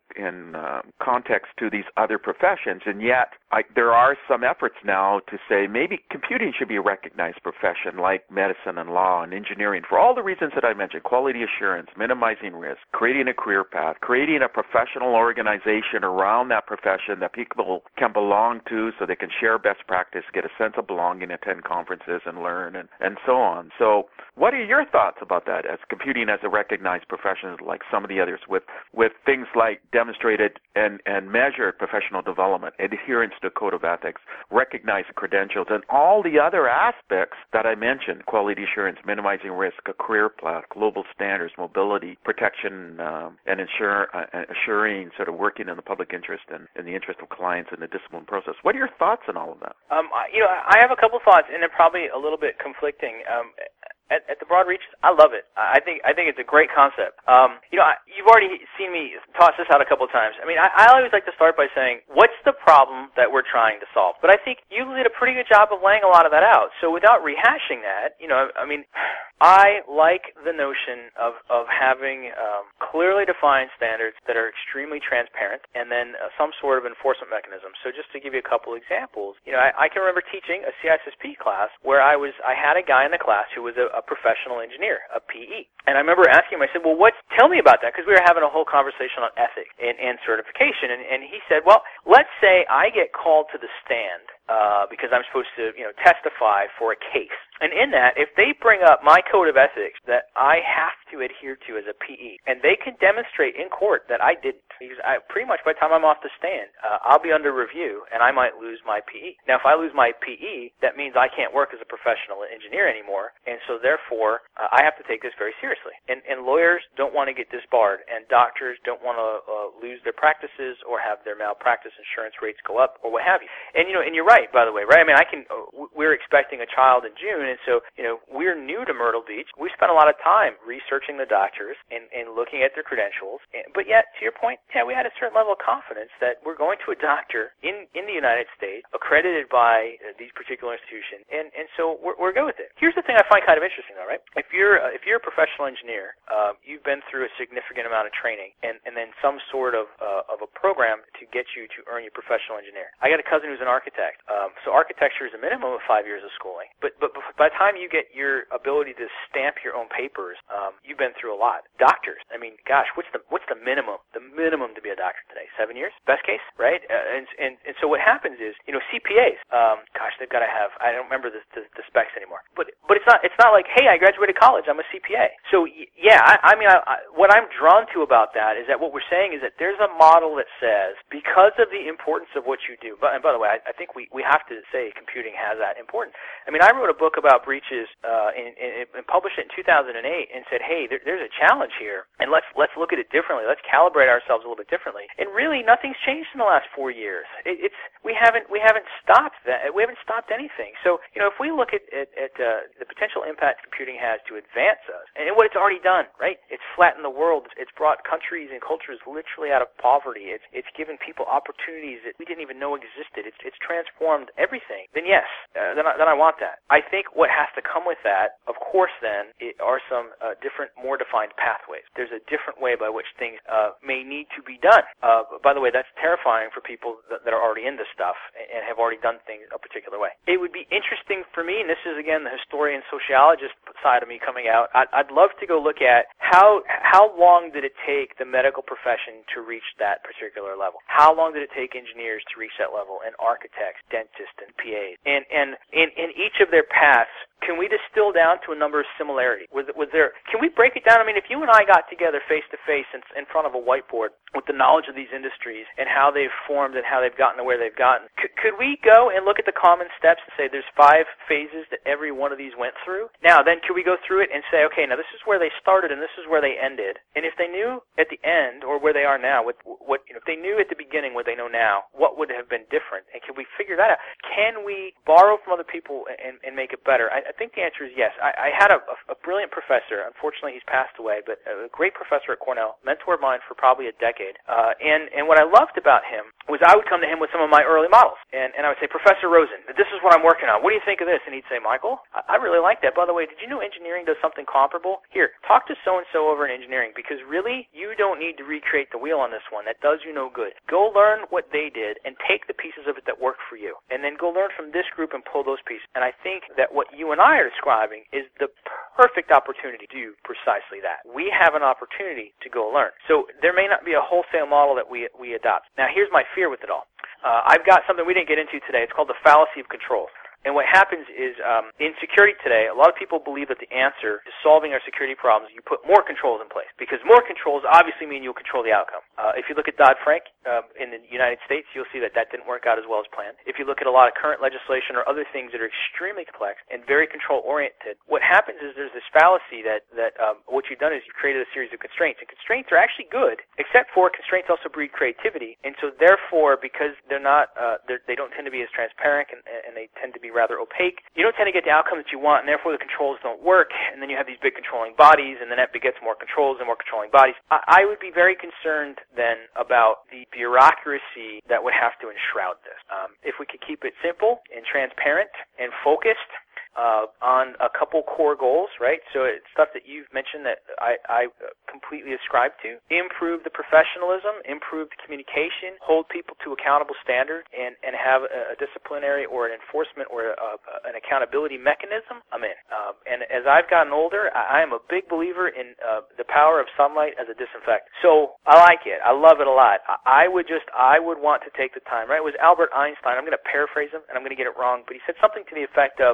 context to these other professions, and yet there are some efforts now to say maybe computing should be a recognized profession like medicine and law and engineering for all the reasons that I mentioned: quality assurance, minimizing risk, creating a career path, creating a professional organization around that profession that people can belong to so they can share best practice, get a sense of belonging, attend conferences and learn and so on. So What are your thoughts about that as computing as a recognized profession like some of the others with things like demonstrated and measured professional development, adherence to code of ethics, recognized credentials, and all the other aspects that I mentioned, quality assurance, minimizing risk, a career path, global standards, mobility, protection, and assuring sort of working in the public interest and in the interest of clients in the discipline process. What are your thoughts on all of that? I have a couple thoughts, and they're probably a little bit conflicting. At the broad reaches, I love it. I think it's a great concept. You've already seen me toss this out a couple of times. I mean, I always like to start by saying, what's the problem that we're trying to solve? But I think you did a pretty good job of laying a lot of that out. So without rehashing that, I like the notion of having clearly defined standards that are extremely transparent, and then some sort of enforcement mechanism. So just to give you a couple examples, I can remember teaching a CISSP class where I had a guy in the class who was a professional engineer, a PE. And I remember asking him, I said, well, tell me about that, because we were having a whole conversation on ethics and certification. And he said, well, let's say I get called to the stand because I'm supposed to, testify for a case. And in that, if they bring up my code of ethics that I have to adhere to as a PE, and they can demonstrate in court that I didn't, because pretty much by the time I'm off the stand, I'll be under review, and I might lose my PE. Now, if I lose my PE, that means I can't work as a professional engineer anymore, and so therefore, I have to take this very seriously. And lawyers don't want to get disbarred, and doctors don't want to lose their practices or have their malpractice insurance rates go up or what have you. And you're right, by the way, right? I mean, we're expecting a child in June, and so, we're new to Myrtle Beach. We spent a lot of time researching the doctors and looking at their credentials. But yet, to your point, we had a certain level of confidence that we're going to a doctor in the United States accredited by these particular institutions. And so we're good with it. Here's the thing I find kind of interesting, though, right? If you're a professional engineer, you've been through a significant amount of training and then some sort of a program to get you to earn your professional engineer. I got a cousin who's an architect. So architecture is a minimum of 5 years of schooling. But by the time you get your ability to stamp your own papers, you've been through a lot. Doctors, I mean, gosh, what's the minimum? The minimum to be a doctor today? 7 years, best case, right? And so what happens is, CPAs. Gosh, they've got to have. I don't remember the specs anymore. But it's not like, hey, I graduated college, I'm a CPA. So yeah, what I'm drawn to about that is that what we're saying is that there's a model that says because of the importance of what you do. And by the way, I think we have to say computing has that importance. I mean, I wrote a book about breaches and published it in 2008 and said, hey, there's a challenge here, and let's look at it differently. Let's calibrate ourselves a little bit differently. And really, nothing's changed in the last 4 years. We haven't stopped that. We haven't stopped anything. So if we look at the potential impact computing has to advance us, and what it's already done, right? It's flattened the world. It's brought countries and cultures literally out of poverty. It's given people opportunities that we didn't even know existed. It's transformed everything. Then yes, then I want that. I think what has to come with that, of course, then are some different, more defined pathways. There's a different way by which things may need to be done. By the way, that's terrifying for people that are already in this stuff and have already done things a particular way. It would be interesting for me, and this is again the historian sociologist side of me coming out. I'd love to go look at how long did it take the medical profession to reach that particular level? How long did it take engineers to reach that level, and architects, dentists, and PAs? And in each of their paths, can we distill down to a number of similarities? Can we break it down? I mean, if you and I got together face to face in front of a whiteboard with the knowledge of these industries and how they've formed and how they've gotten to where they've gotten, could we go and look at the common steps and say there's 5 phases that every one of these went through? Now, then, could we go through it and say, okay, now this is where they started and this is where they ended? And if they knew at the end, or where they are now, if they knew at the beginning what they know now, what would have been different? And can we figure that out? Can we borrow from other people and make it better? I think the answer is yes. I had a brilliant professor. Unfortunately, he's passed away, but a great professor at Cornell, mentor of mine for probably a decade. And what I loved about him was I would come to him with some of my early models, and I would say, Professor Rosen, this is what I'm working on. What do you think of this? And he'd say, Michael, I really like that. By the way, did you know engineering does something comparable? Here, talk to so-and-so over in engineering, because really, you don't need to recreate the wheel on this one. That does you no good. Go learn what they did and take the pieces of it that work for you, and then go learn from this group and pull those pieces. And I think that what you and I are describing is the perfect opportunity to do precisely that. We have an opportunity to go learn. So there may not be a wholesale model that we adopt. Now, here's my fear with it all. I've got something we didn't get into today. It's called the fallacy of control. And what happens is in security today, a lot of people believe that the answer to solving our security problems, you put more controls in place, because more controls obviously mean you'll control the outcome. If you look at Dodd-Frank in the United States, you'll see that didn't work out as well as planned. If you look at a lot of current legislation or other things that are extremely complex and very control-oriented, what happens is there's this fallacy that what you've done is you've created a series of constraints, and constraints are actually good, except for constraints also breed creativity, and so therefore, because they're not, they don't tend to be as transparent and they tend to be rather opaque, you don't tend to get the outcome that you want, and therefore the controls don't work, and then you have these big controlling bodies, and then that begets more controls and more controlling bodies. I would be very concerned then about the bureaucracy that would have to enshroud this. If we could keep it simple and transparent and focused on a couple core goals, right? So it's stuff that you've mentioned that I completely ascribe to. Improve the professionalism, improve the communication, hold people to accountable standards, and have a disciplinary or an enforcement or an accountability mechanism. I'm in. And as I've gotten older, I am a big believer in the power of sunlight as a disinfectant. So I like it. I love it a lot. I would want to take the time, right? It was Albert Einstein. I'm going to paraphrase him, and I'm going to get it wrong, but he said something to the effect of,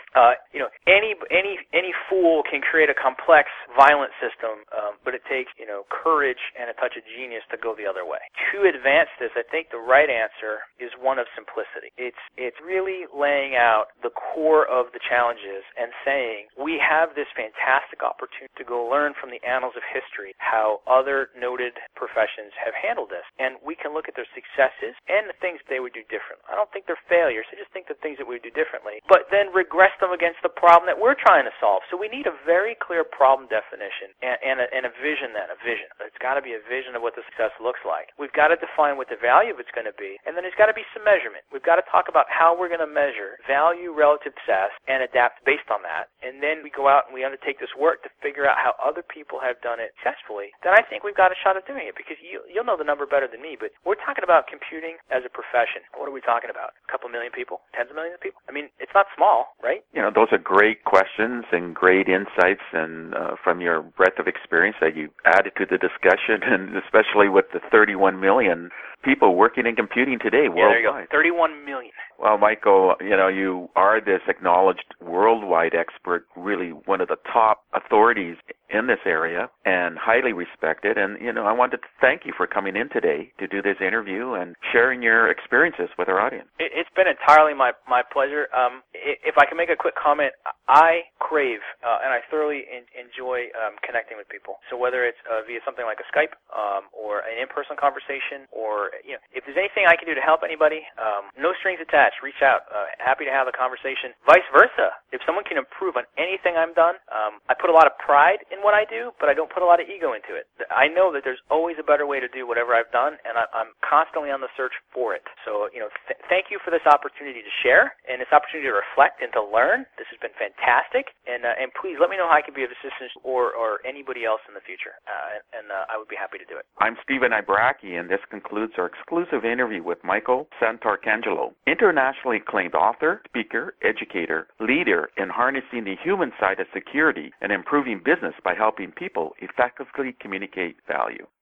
any fool can create a complex, violent system, but it takes, courage and a touch of genius to go the other way. To advance this, I think the right answer is one of simplicity. It's really laying out the core of the challenges and saying we have this fantastic opportunity to go learn from the annals of history how other noted professions have handled this, and we can look at their successes and the things they would do differently. I don't think they're failures. I just think the things that we would do differently, but then regress them against the problem that we're trying to solve. So we need a very clear problem definition and a vision then, a vision. It's got to be a vision of what the success looks like. We've got to define what the value of it's going to be, and then there's got to be some measurement. We've got to talk about how we're going to measure value relative to success and adapt based on that, and then we go out and we undertake this work to figure out how other people have done it successfully. Then I think we've got a shot at doing it, because you'll know the number better than me, but we're talking about computing as a profession. What are we talking about? A couple million people? Tens of millions of people? I mean, it's not small, right? Those are great questions and great insights, and from your breadth of experience that you added to the discussion, and especially with the 31 million people working in computing today worldwide. There you go, 31 million. Well, Michael, you are this acknowledged worldwide expert, really one of the top authorities in this area and highly respected. And, I wanted to thank you for coming in today to do this interview and sharing your experiences with our audience. It's been entirely my pleasure. If I can make a quick comment, I crave and I thoroughly enjoy connecting with people. So whether it's via something like a Skype or an in-person conversation, or if there's anything I can do to help anybody, no strings attached. Reach out. Happy to have a conversation. Vice versa. If someone can improve on anything I've done, I put a lot of pride in what I do, but I don't put a lot of ego into it. I know that there's always a better way to do whatever I've done, and I'm constantly on the search for it. So, thank you for this opportunity to share and this opportunity to reflect and to learn. This has been fantastic, and please let me know how I can be of assistance or anybody else in the future, and I would be happy to do it. I'm Stephen Ibaraki, and this concludes our exclusive interview with Michael Santarcangelo, internationally acclaimed author, speaker, educator, leader in harnessing the human side of security and improving business by helping people effectively communicate value.